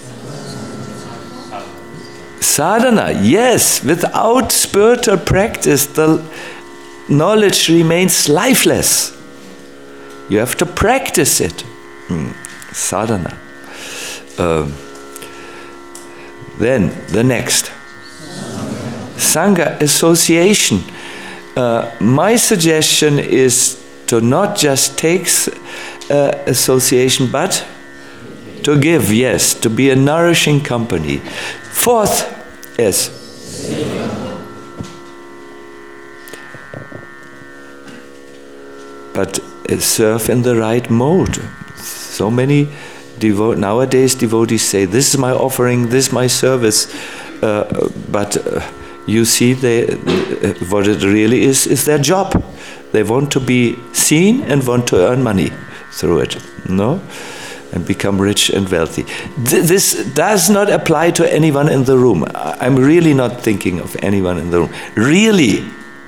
Sadhana. Yes. Without spiritual practice, the knowledge remains lifeless. You have to practice it. Hmm. Sadhana. Uh, then the next. Sangha, association. Uh, my suggestion is to not just take uh, association, but to give, yes, to be a nourishing company. Fourth is but serve in the right mode. So many devo- nowadays devotees say, this is my offering, this is my service, uh, but uh, you see they, uh, what it really is, is their job. They want to be seen and want to earn money through it, no? And become rich and wealthy. Th- this does not apply to anyone in the room. I'm really not thinking of anyone in the room. Really.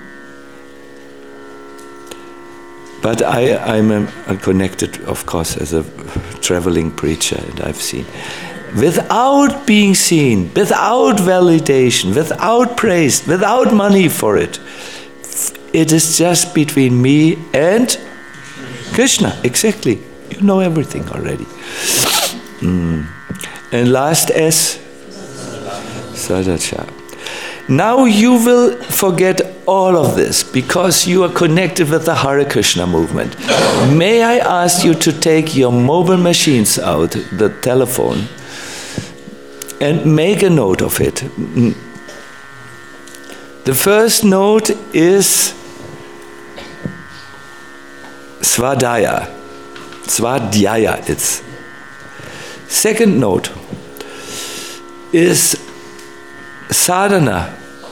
But I, I'm a, connected, of course, as a traveling preacher, and I've seen. Without being seen, without validation, without praise, without money for it, it is just between me and Krishna. Exactly. You know everything already. Mm. And last S, Sadachar. Now you will forget all of this because you are connected with the Hare Krishna movement. May I ask you to take your mobile machines out, the telephone, and make a note of it. The first note is Svadhyaya. Svadhyaya, it's. Second note is sadhana.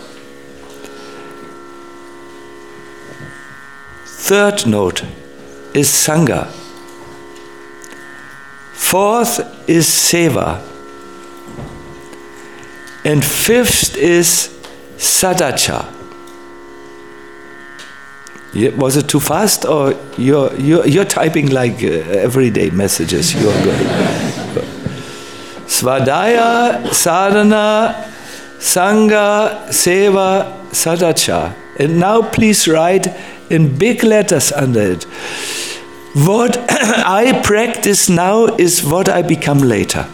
Third note is sangha. Fourth is seva. And fifth is sadacha. Was it too fast, or you're, you're, you're typing like uh, everyday messages? You're good. Svadhyaya, sadhana, sangha, seva, sadacha. And now please write in big letters under it. What I practice now is what I become later.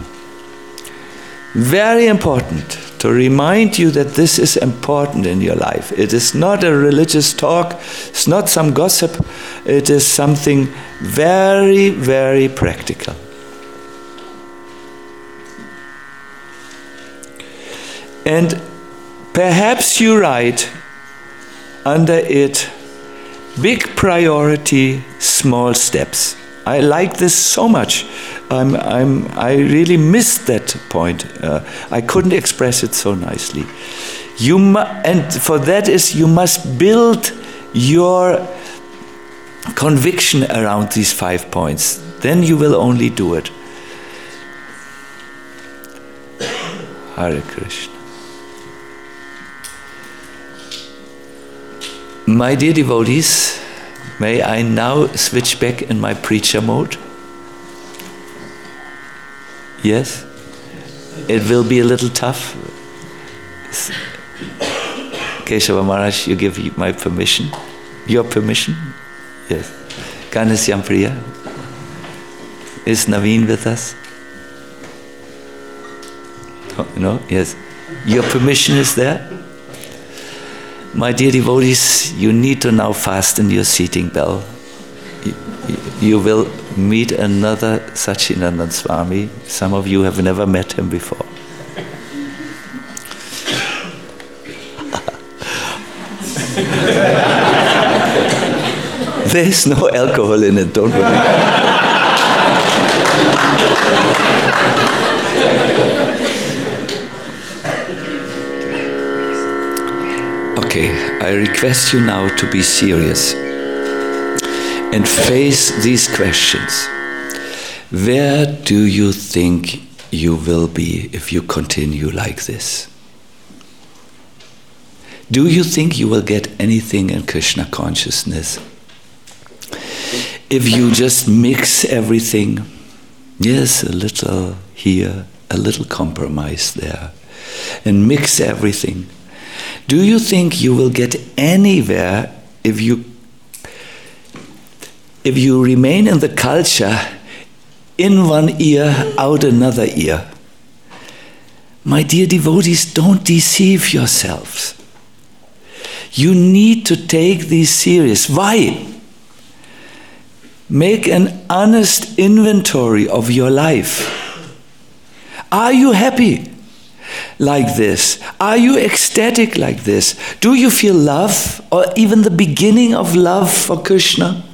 Very important to remind you that this is important in your life. It is not a religious talk, it's not some gossip, it is something very, very practical. And perhaps you write under it, big priority, small steps. I like this so much. I'm, I'm, I really missed that point. Uh, I couldn't express it so nicely. You mu- and for that is you must build your conviction around these five points. Then you will only do it. Hare Krishna. My dear devotees, may I now switch back in my preacher mode? Yes? It will be a little tough. Keshava Maharaj, you give my permission? Your permission? Yes. Ganesyam Priya? Is Naveen with us? Oh, no? Yes. Your permission is there? My dear devotees, you need to now fasten your seating bell. You, you will meet another Satchidananda Swami. Some of you have never met him before. There's no alcohol in it, don't worry. Okay, I request you now to be serious and face these questions. Where do you think you will be if you continue like this? Do you think you will get anything in Krishna consciousness? If you just mix everything, yes, a little here, a little compromise there, and mix everything. Do you think you will get anywhere if you if you remain in the culture in one ear, out another ear? My dear devotees, don't deceive yourselves. You need to take these serious. Why? Make an honest inventory of your life. Are you happy like this? Are you ecstatic like this? Do you feel love, or even the beginning of love for Krishna?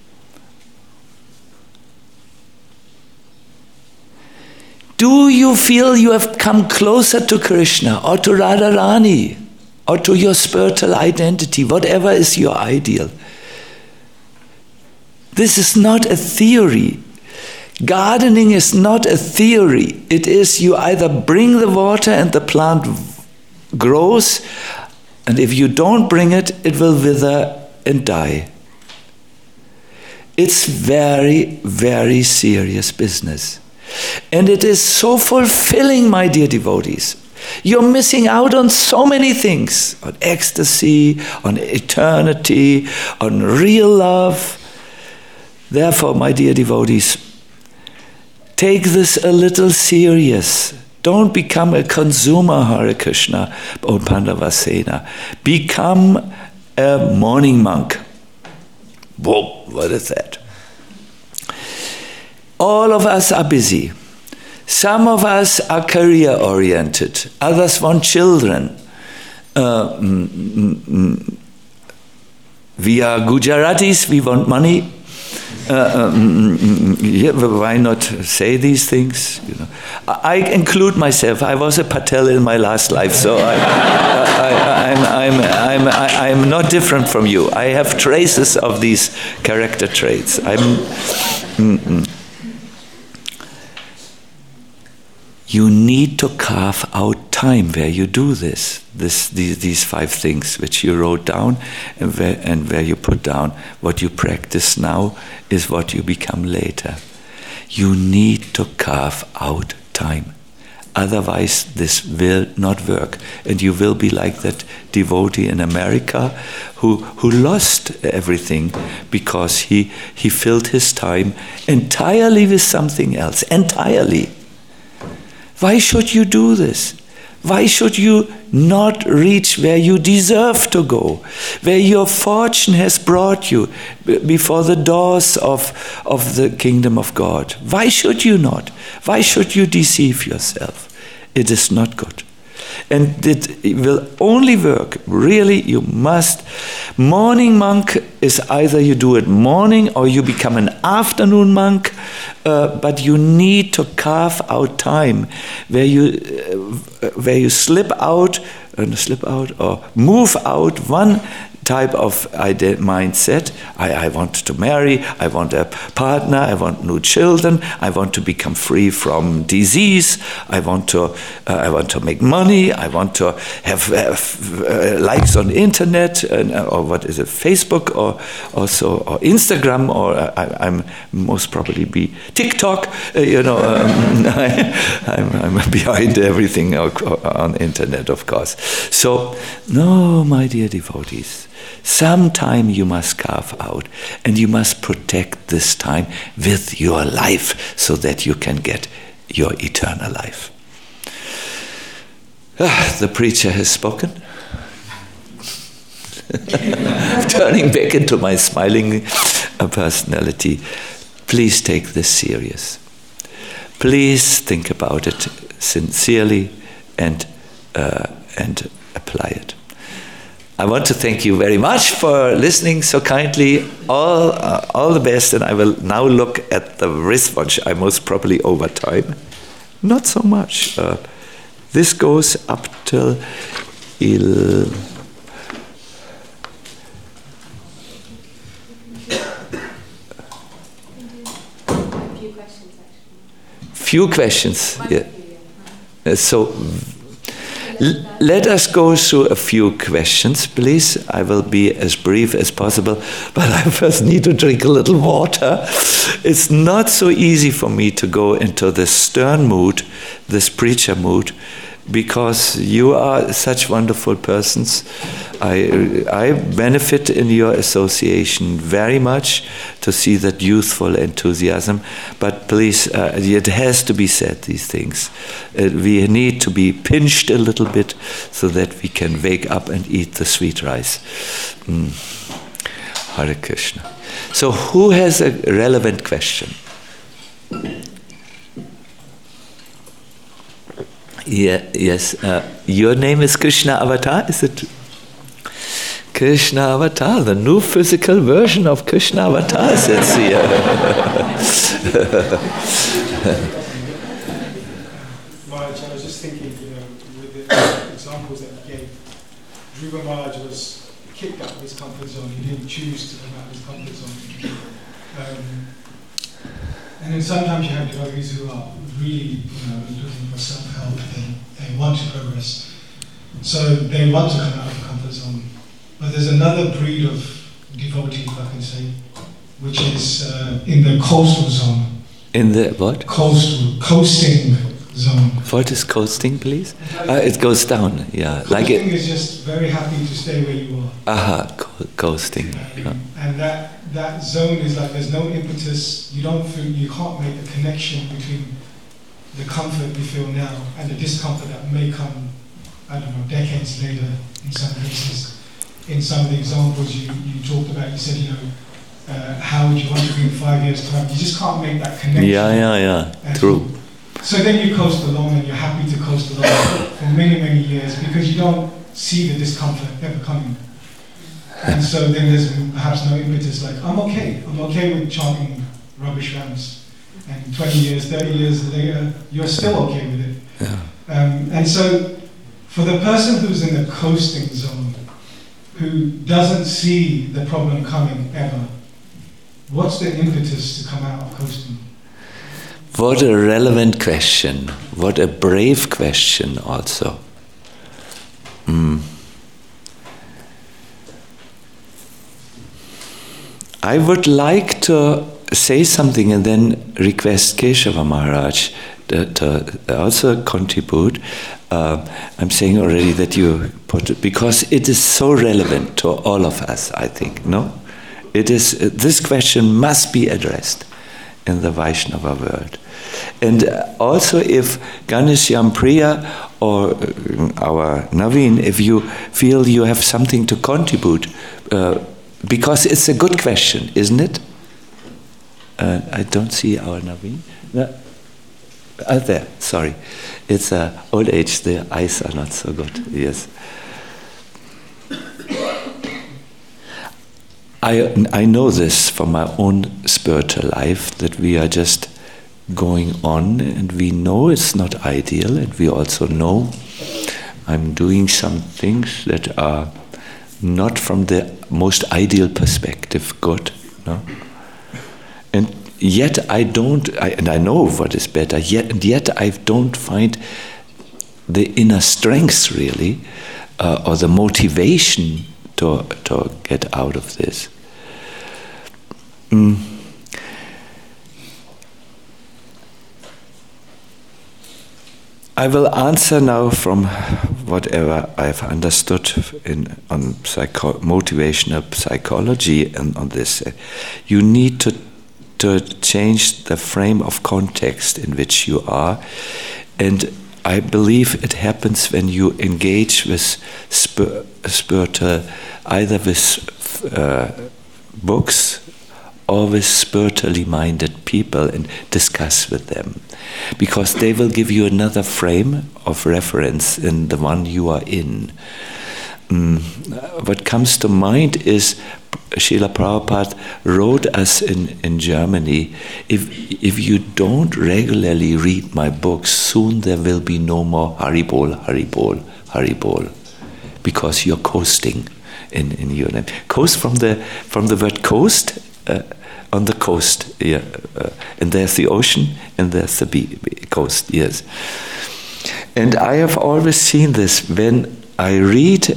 Do you feel you have come closer to Krishna or to Radharani or to your spiritual identity, whatever is your ideal? This is not a theory. Gardening is not a theory. It is you either bring the water and the plant grows, and if you don't bring it, it will wither and die. It's very, very serious business. And it is so fulfilling, my dear devotees. You're missing out on so many things, on ecstasy, on eternity, on real love. Therefore, my dear devotees, take this a little serious. Don't become a consumer, Hare Krishna, or Pandavasena. Become a morning monk. Whoa, what is that? All of us are busy. Some of us are career-oriented. Others want children. Uh, mm, mm, mm. We are Gujaratis, we want money. Uh, um, yeah, why not say these things? You know, I, I include myself. I was a Patel in my last life, so I, I, I, I'm, I'm, I'm, I'm not different from you. I have traces of these character traits. I'm. Mm-mm. You need to carve out time where you do this, this these, these five things which you wrote down, and where, and where you put down what you practice now is what you become later. You need to carve out time. Otherwise, this will not work. And you will be like that devotee in America who, who lost everything because he, he filled his time entirely with something else. Entirely. Why should you do this? Why should you not reach where you deserve to go, where your fortune has brought you before the doors of, of the kingdom of God? Why should you not? Why should you deceive yourself? It is not good. And it will only work, really, you must. Morning monk is either you do it morning or you become an afternoon monk, uh, but you need to carve out time where you uh, where you slip out, uh, slip out or move out one type of idea, mindset. I, I want to marry, I want a partner, I want new children, I want to become free from disease, I want to uh, I want to make money, I want to have uh, uh, likes on internet, and, uh, or what is it, Facebook, or also or Instagram, or uh, I, I'm most probably be TikTok. Uh, you know, um, I, I'm, I'm behind everything on internet, of course. So, no, my dear devotees. Some time you must carve out, and you must protect this time with your life so that you can get your eternal life. Ah, the preacher has spoken. Turning back into my smiling personality. Please take this serious. Please think about it sincerely and uh, and apply it. I want to thank you very much for listening so kindly. All uh, all the best, and I will now look at the wristwatch. I'm most probably over time. Not so much. Uh, this goes up till il. Few questions, actually. Few questions. Yeah. Uh, so. L- let us go through a few questions, please. I will be as brief as possible, but I first need to drink a little water. It's not so easy for me to go into this stern mood, this preacher mood, because you are such wonderful persons. I I benefit in your association very much to see that youthful enthusiasm. But please, uh, it has to be said, these things. Uh, we need to be pinched a little bit so that we can wake up and eat the sweet rice. Mm. Hare Krishna. So who has a relevant question? Yeah, yes. Uh, your name is Krishna Avatar, is it? Krishna Avatar, the new physical version of Krishna Avatar sits here. Maharaj, I was just thinking, you know, with the examples that you gave, Dhruva Maharaj was kicked out of his comfort zone. He didn't choose to come out of his comfort zone. Um, and then sometimes you have devotees who are really, you know, looking for self-help. They, they want to progress. So they want to come out of the comfort zone. But there's another breed of devotee, if I can say, which is uh, in the coastal zone. In the what? Coastal, coasting zone. What is coasting, please? Uh, it goes down, yeah. Coasting like it. is just very happy to stay where you are. Aha, co- coasting. Um, Yeah. And that, that zone is like there's no impetus. You don't feel, you can't make a connection between the comfort you feel now and the discomfort that may come, I don't know, decades later in some cases. In some of the examples you, you talked about, you said, you know, uh, how would you want to be in five years' time? You just can't make that connection. Yeah, yeah, yeah, true. So then you coast along and you're happy to coast along for many, many years because you don't see the discomfort ever coming. And so then there's perhaps no impetus like, I'm okay, I'm okay with chanting rubbish rants. And twenty years, thirty years later, you're still okay with it. Yeah. Um, and so for the person who's in the coasting zone, who doesn't see the problem coming ever, what's the impetus to come out of coasting? What a relevant question. What a brave question also. Mm. I would like to say something and then request Keshava Maharaj to, to also contribute. Uh, I'm saying already that you put it, because it is so relevant to all of us, I think, no? It is, uh, this question must be addressed in the Vaishnava world. And also if Ganesh Yampriya or our Naveen, if you feel you have something to contribute, uh, because it's a good question, isn't it? Uh, I don't see our Naveen. No. Uh, there, sorry. It's uh, old age, the eyes are not so good, yes. I, I know this from my own spiritual life, that we are just going on, and we know it's not ideal, and we also know I'm doing some things that are not from the most ideal perspective good, no? And yet I don't, I, and I know what is better, yet, and yet I don't find the inner strength really, uh, or the motivation to, to get out of this. Mm. I will answer now from whatever I've understood in on psycho- motivational psychology and on this. You need to to change the frame of context in which you are, and I believe it happens when you engage with spir- spiritual, either with uh, books or with spiritually minded people, and discuss with them, because they will give you another frame of reference in the one you are in. Mm. What comes to mind is Srila Prabhupada wrote us in, in Germany, if if you don't regularly read my books, soon there will be no more Haribol, Haribol, Haribol, because you're coasting in, in your name. Coast from the from the word coast, uh, on the coast, yeah, uh, and there's the ocean and there's the be- coast, yes. And I have always seen this when I read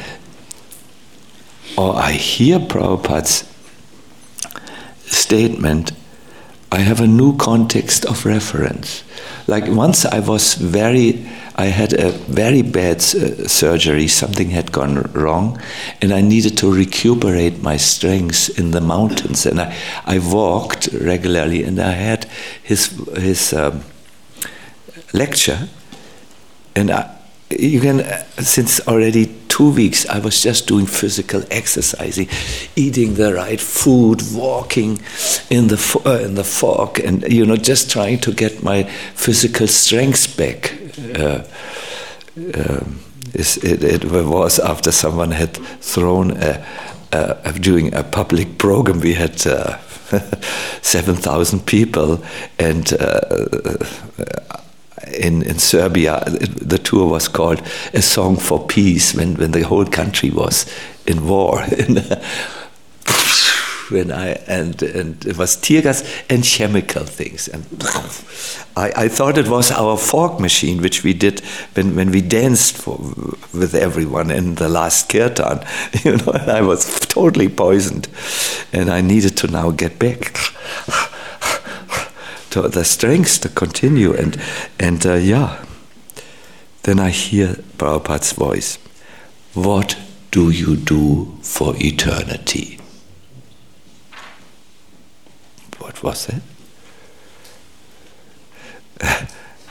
or I hear Prabhupada's statement, I have a new context of reference. Like once I was very, I had a very bad uh, surgery, something had gone wrong, and I needed to recuperate my strength in the mountains. And I, I walked regularly, and I had his, his um, lecture, and I, you can, uh, since already two weeks, I was just doing physical exercising, eating the right food, walking in the fo- uh, in the fog, and you know, just trying to get my physical strength back. Uh, uh, it, it was after someone had thrown a, a, during a public program. We had uh, seven thousand people, and. Uh, In, in Serbia, the tour was called A Song for Peace, when, when the whole country was in war. when I and and it was tear gas and chemical things. And I, I thought it was our fog machine, which we did when, when we danced for, with everyone in the last kirtan. You know, and I was totally poisoned, and I needed to now get back to the strength to continue, and and uh, yeah, then I hear Prabhupada's voice. What do you do for eternity? What was that?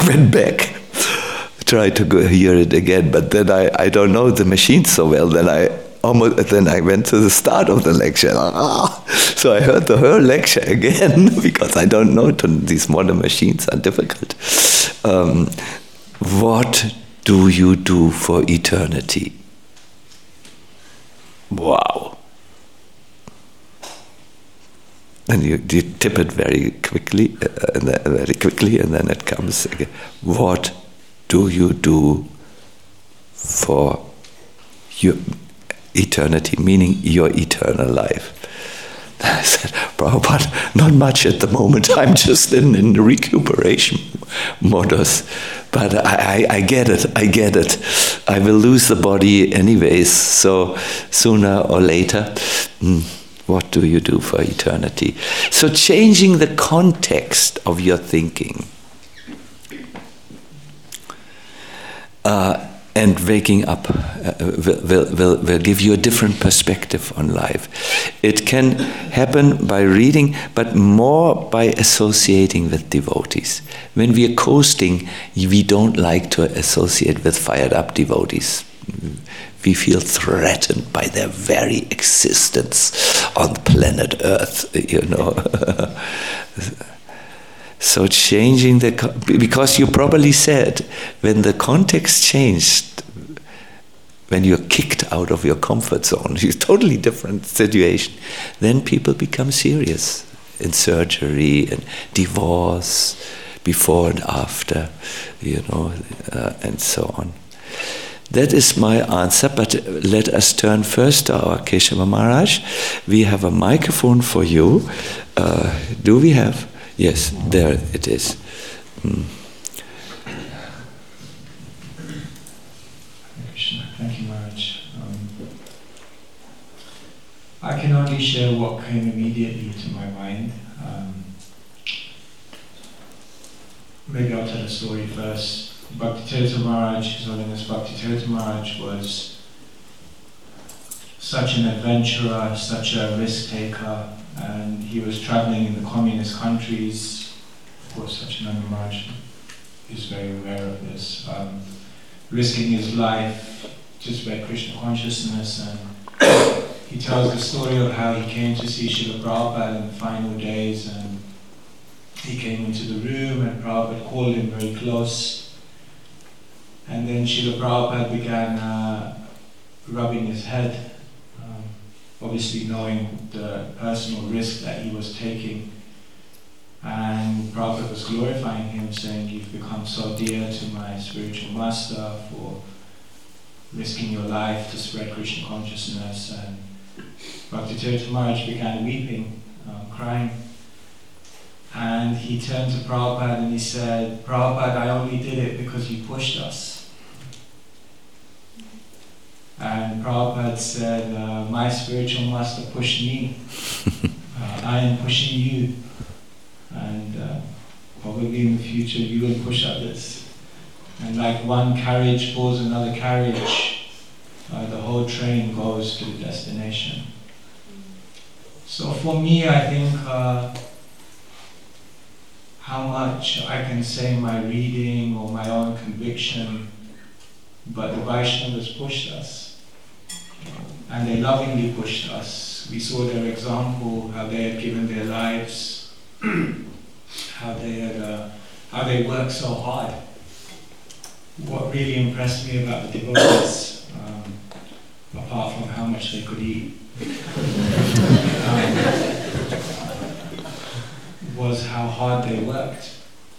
went back, tried to go hear it again, but then I, I don't know the machine so well. Then I almost then I went to the start of the lecture. Ah, so I heard the whole lecture again because I don't know. These modern machines are difficult. Um, what do you do for eternity? Wow. And you, you tip it very quickly, uh, and then, very quickly, and then it comes again. What do you do for your eternity, meaning your eternal life? I said, Prabhupada, not much at the moment. I'm just in, in recuperation modus. But I, I, I get it, I get it. I will lose the body anyways, so sooner or later. Mm. What do you do for eternity? So changing the context of your thinking uh, and waking up uh, will, will, will, will give you a different perspective on life. It can happen by reading, but more by associating with devotees. When we are coasting, we don't like to associate with fired up devotees. We feel threatened by their very existence on planet Earth, you know. So changing the, because you probably said, when the context changed, when you're kicked out of your comfort zone, it's a totally different situation, then people become serious in surgery and divorce, before and after, you know, uh, and so on. That is my answer, but let us turn first to our Keshava Maharaj. We have a microphone for you. Uh, do we have? Yes, there it is. Mm. Thank you, Maharaj. Um, I can only share what came immediately to my mind. Um, maybe I'll tell a story first. Bhaktitirtha Maharaj, His Holiness Bhaktitirtha Maharaj, was such an adventurer, such a risk taker, and he was traveling in the communist countries. Of course, Satchidananda Maharaj is very aware of this, um, risking his life to spread Krishna consciousness. And he tells the story of how he came to see Srila Prabhupada in the final days, and he came into the room and Prabhupada called him very close. And then Srila Prabhupada began uh, rubbing his head, um, obviously knowing the personal risk that he was taking. And Prabhupada was glorifying him, saying, "You've become so dear to my spiritual master for risking your life to spread Krishna consciousness." And Bhaktitirtha Maharaj began weeping, um, crying. And he turned to Prabhupada and he said, "Prabhupada, I only did it because you pushed us." And Prabhupada said, uh, "My spiritual master pushed me. uh, I am pushing you. And uh, probably in the future you will push others. And like one carriage pulls another carriage, uh, the whole train goes to the destination." So for me, I think uh, how much I can say my reading or my own conviction, but the Vaishnavas pushed us. And they lovingly pushed us. We saw their example, how they had given their lives, how they had, uh, how they worked so hard. What really impressed me about the devotees, um, apart from how much they could eat, um, was how hard they worked.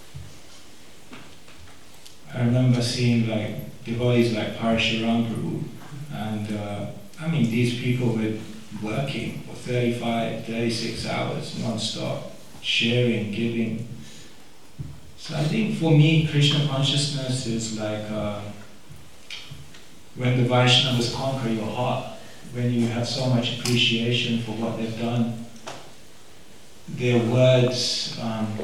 I remember seeing like devotees like Parashuram Prabhu, and uh, I mean these people were working for thirty-five, thirty-six hours non-stop, sharing, giving. So I think for me, Krishna consciousness is like uh, when the Vaishnavas conquer your heart, when you have so much appreciation for what they've done. Their words, um,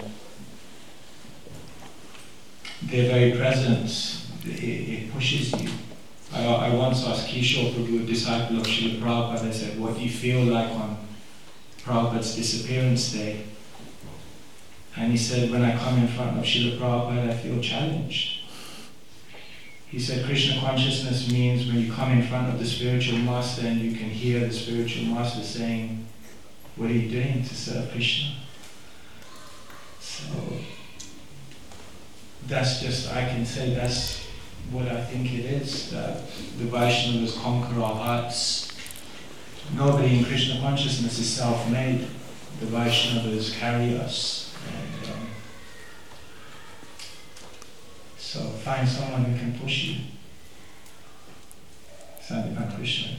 their very presence, it, it pushes you. I, I once asked Kishore Prabhu, a disciple of Srila Prabhupada, I said, "What do you feel like on Prabhupada's disappearance day?" And he said, when I come in front of Srila Prabhupada, I feel challenged. He said, Krishna consciousness means when you come in front of the spiritual master and you can hear the spiritual master saying, what are you doing to serve Krishna? So, that's just, I can say that's what I think it is, that the Vaishnavas conquer our hearts. Nobody in Krishna consciousness is self-made. The Vaishnavas carry us. And, um, so find someone who can push you. Sounding like Krishna.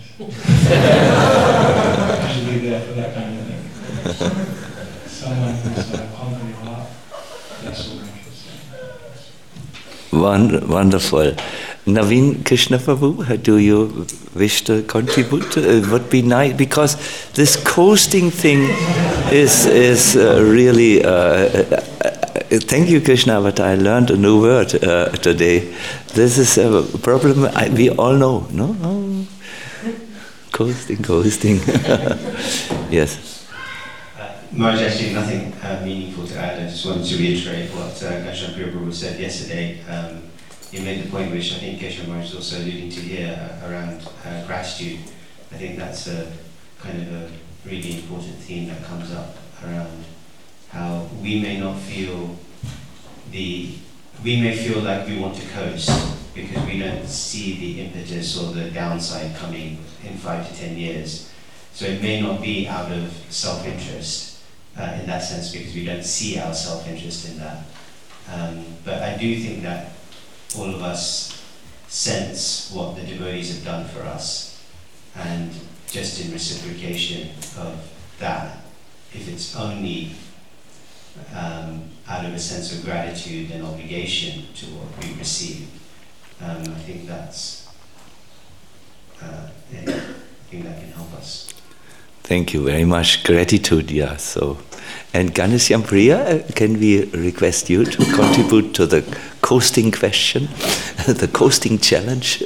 Usually there for that kind of thing. Someone who's going to conquer your heart. That's all I can say. Wond- wonderful. Naveen Krishna Prabhu, do you wish to contribute? It would be nice, because this coasting thing is is uh, really. Uh, uh, thank you, Krishna, but I learned a new word uh, today. This is a problem I, we all know, no? Oh. Coasting, coasting. Yes. Uh, Maharaj, actually nothing uh, meaningful to add. I just wanted to reiterate what uh, Ghanshyam Priya Prabhu said yesterday. Um, You made the point which I think Keshav Maharaj is also alluding to here uh, around uh, gratitude. I think that's a kind of a really important theme that comes up around how we may not feel the, we may feel like we want to coast because we don't see the impetus or the downside coming in five to ten years. So it may not be out of self-interest uh, in that sense because we don't see our self-interest in that. Um, but I do think that all of us sense what the devotees have done for us, and just in reciprocation of that, if it's only um, out of a sense of gratitude and obligation to what we receive, um, I think that's uh, yeah, I think that can help us. Thank you very much. Gratitude, yeah. So, and Ghanshyam Priya, can we request you to contribute to the coasting question, the coasting challenge?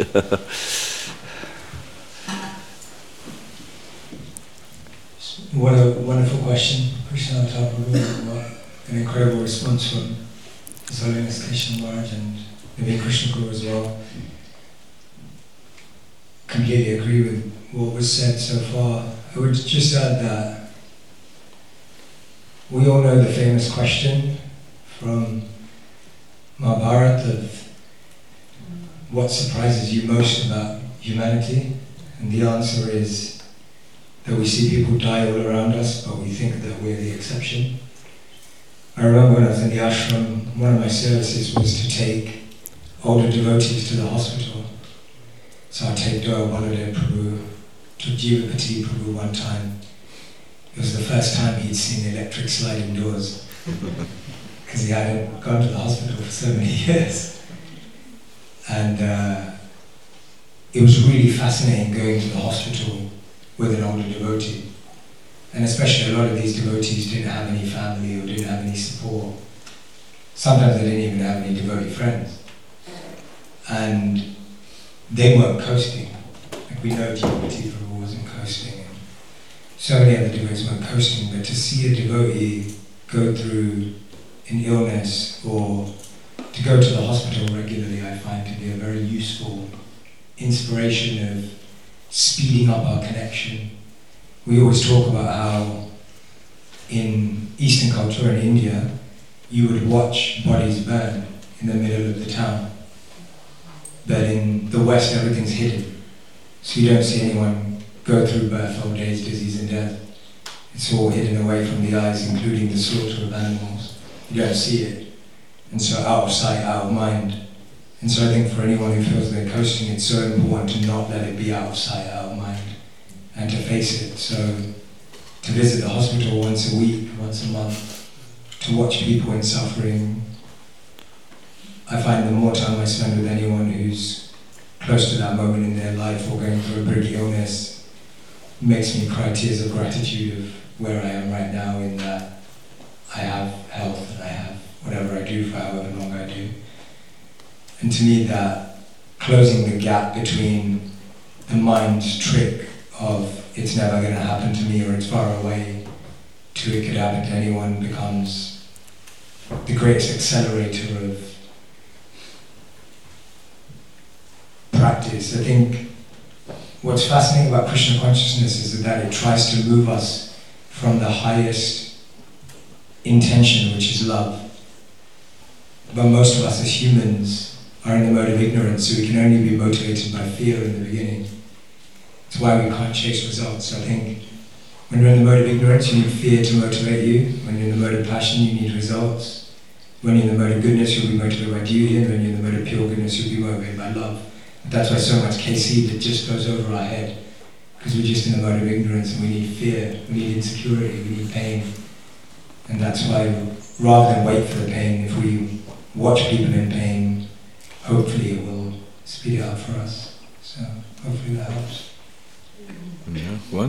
What a wonderful question, Krishna Prabhu. What an incredible response from His Holiness Krishna Maharaj and Naveen Krishna Guru as well. Completely agree with what was said so far. I would just add that we all know the famous question from Mahabharata of what surprises you most about humanity, and the answer is that we see people die all around us, but we think that we're the exception. I remember when I was in the ashram, one of my services was to take older devotees to the hospital. So I take Doya Baladev Prabhu, took Jivapati Prabhu one time. It was the first time he'd seen electric sliding doors, because he hadn't gone to the hospital for so many years. And uh, it was really fascinating going to the hospital with an older devotee. And especially a lot of these devotees didn't have any family or didn't have any support. Sometimes they didn't even have any devotee friends. And they weren't coasting. Like we know Jivapati Prabhu wasn't coasting. And so many other devotees weren't coasting, but to see a devotee go through an illness or to go to the hospital regularly, I find to be a very useful inspiration of speeding up our connection. We always talk about how in Eastern culture in India, you would watch bodies burn in the middle of the town. But in the West, everything's hidden. So you don't see anyone go through birth, old age, disease and death. It's all hidden away from the eyes, including the slaughter of animals. You don't see it. And so out of sight, out of mind. And so I think for anyone who feels they're coasting, it's so important to not let it be out of sight, out of mind, and to face it. So to visit the hospital once a week, once a month, to watch people in suffering, I find the more time I spend with anyone who's close to that moment in their life or going through a big illness, makes me cry tears of gratitude of where I am right now, in that I have health and I have whatever I do for however long I do. And to me, that closing the gap between the mind's trick of it's never going to happen to me or it's far away to it could happen to anyone becomes the greatest accelerator of practice. I think what's fascinating about Krishna consciousness is that it tries to move us from the highest intention, which is love. But most of us as humans are in the mode of ignorance, so we can only be motivated by fear in the beginning. It's why we can't chase results. I think when you're in the mode of ignorance, you need fear to motivate you. When you're in the mode of passion, you need results. When you're in the mode of goodness, you'll be motivated by duty, and when you're in the mode of pure goodness, you'll be motivated by love. But that's why so much K C that just goes over our head, because we're just in the mode of ignorance, and we need fear, we need insecurity, we need pain. And that's why, rather than wait for the pain, if we watch people in pain, hopefully it will speed it up for us. So hopefully that helps. Yeah, one?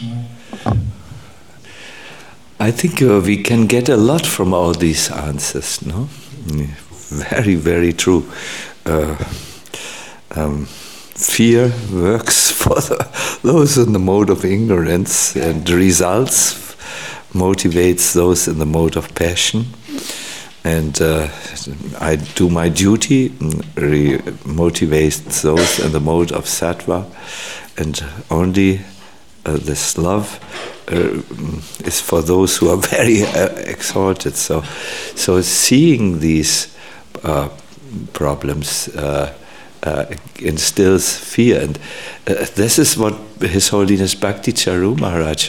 I think uh, we can get a lot from all these answers, no? Very, very true. Uh, um, fear works for the, those in the mode of ignorance, and results motivates those in the mode of passion. And uh, I do my duty, re- motivates those in the mode of sattva, and only uh, this love uh, is for those who are very uh, exalted. So, so seeing these uh, problems uh, uh, instills fear, and uh, this is what His Holiness Bhakti Charu Maharaj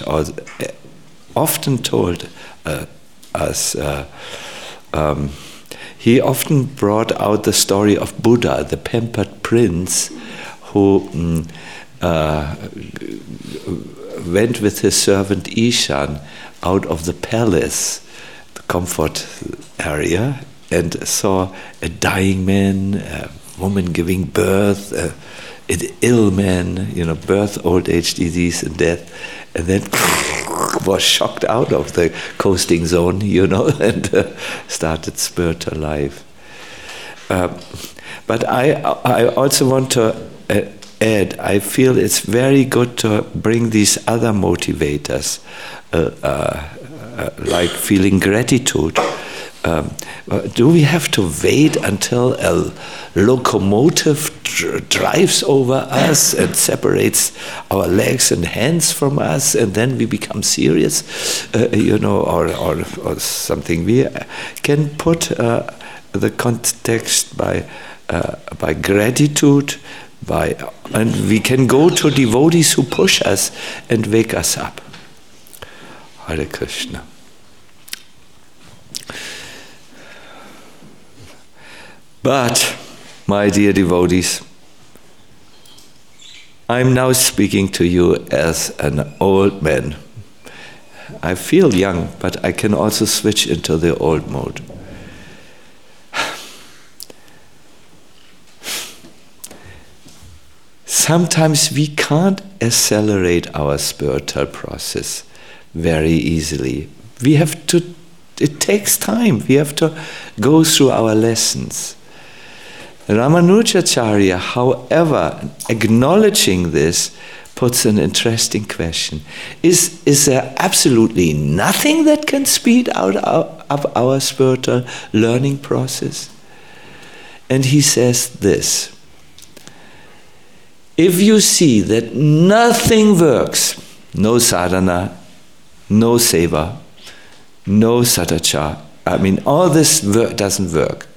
often told uh, us. Uh, Um, he often brought out the story of Buddha, the pampered prince, who um, uh, went with his servant Ishan out of the palace, the comfort area, and saw a dying man, a woman giving birth, uh, an ill man, you know, birth, old age, disease, and death, and then was shocked out of the coasting zone, you know, and uh, started spiritual life. Uh, but I, I also want to uh, add, I feel it's very good to bring these other motivators, uh, uh, uh, like feeling gratitude. Um, do we have to wait until a locomotive dr- drives over us and separates our legs and hands from us, and then we become serious, uh, you know, or, or, or something? We can put uh, the context by uh, by gratitude, by and we can go to devotees who push us and wake us up. Hare Krishna. But, my dear devotees, I'm now speaking to you as an old man. I feel young, but I can also switch into the old mode. Sometimes we can't accelerate our spiritual process very easily. We have to, it takes time. We have to go through our lessons. Ramanujacharya, however, acknowledging this, puts an interesting question. Is, is there absolutely nothing that can speed out our, up our spiritual learning process? And he says this: if you see that nothing works, no sadhana, no seva, no sadhana, I mean, all this work doesn't work.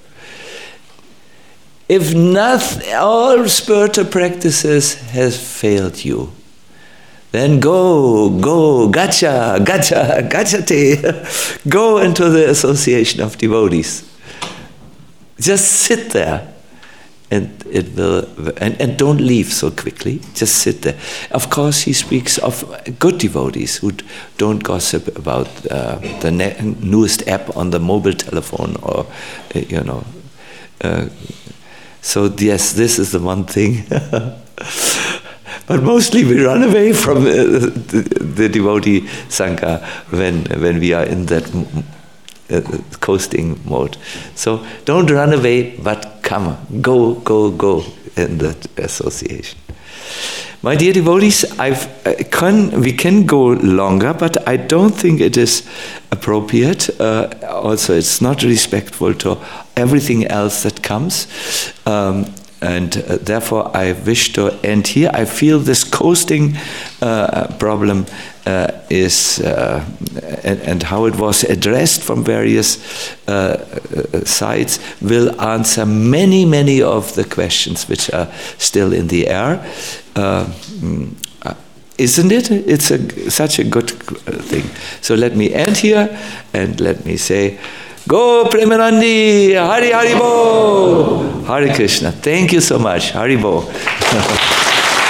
If nothing, all spiritual practices has failed you, then go, go, gacha, gacha, gachate, go into the association of devotees. Just sit there, and it will, and, and don't leave so quickly. Just sit there. Of course, he speaks of good devotees who don't gossip about uh, the ne- newest app on the mobile telephone, or uh, you know. Uh, So yes, this is the one thing. But mostly we run away from uh, the, the devotee sangha when when we are in that uh, coasting mode. So don't run away, but come, go, go, go in that association. My dear devotees, I've, uh, can, we can go longer, but I don't think it is appropriate. Uh, also, it's not respectful to everything else that comes. Um, and uh, therefore, I wish to end here. I feel this coasting uh, problem uh, is, uh, and, and how it was addressed from various uh, sides will answer many, many of the questions which are still in the air. Uh, isn't it? It's a, such a good thing. So let me end here and let me say, Go Premanandi, Hari Hari Bo, Hare Krishna. Thank you so much. Hari Bo.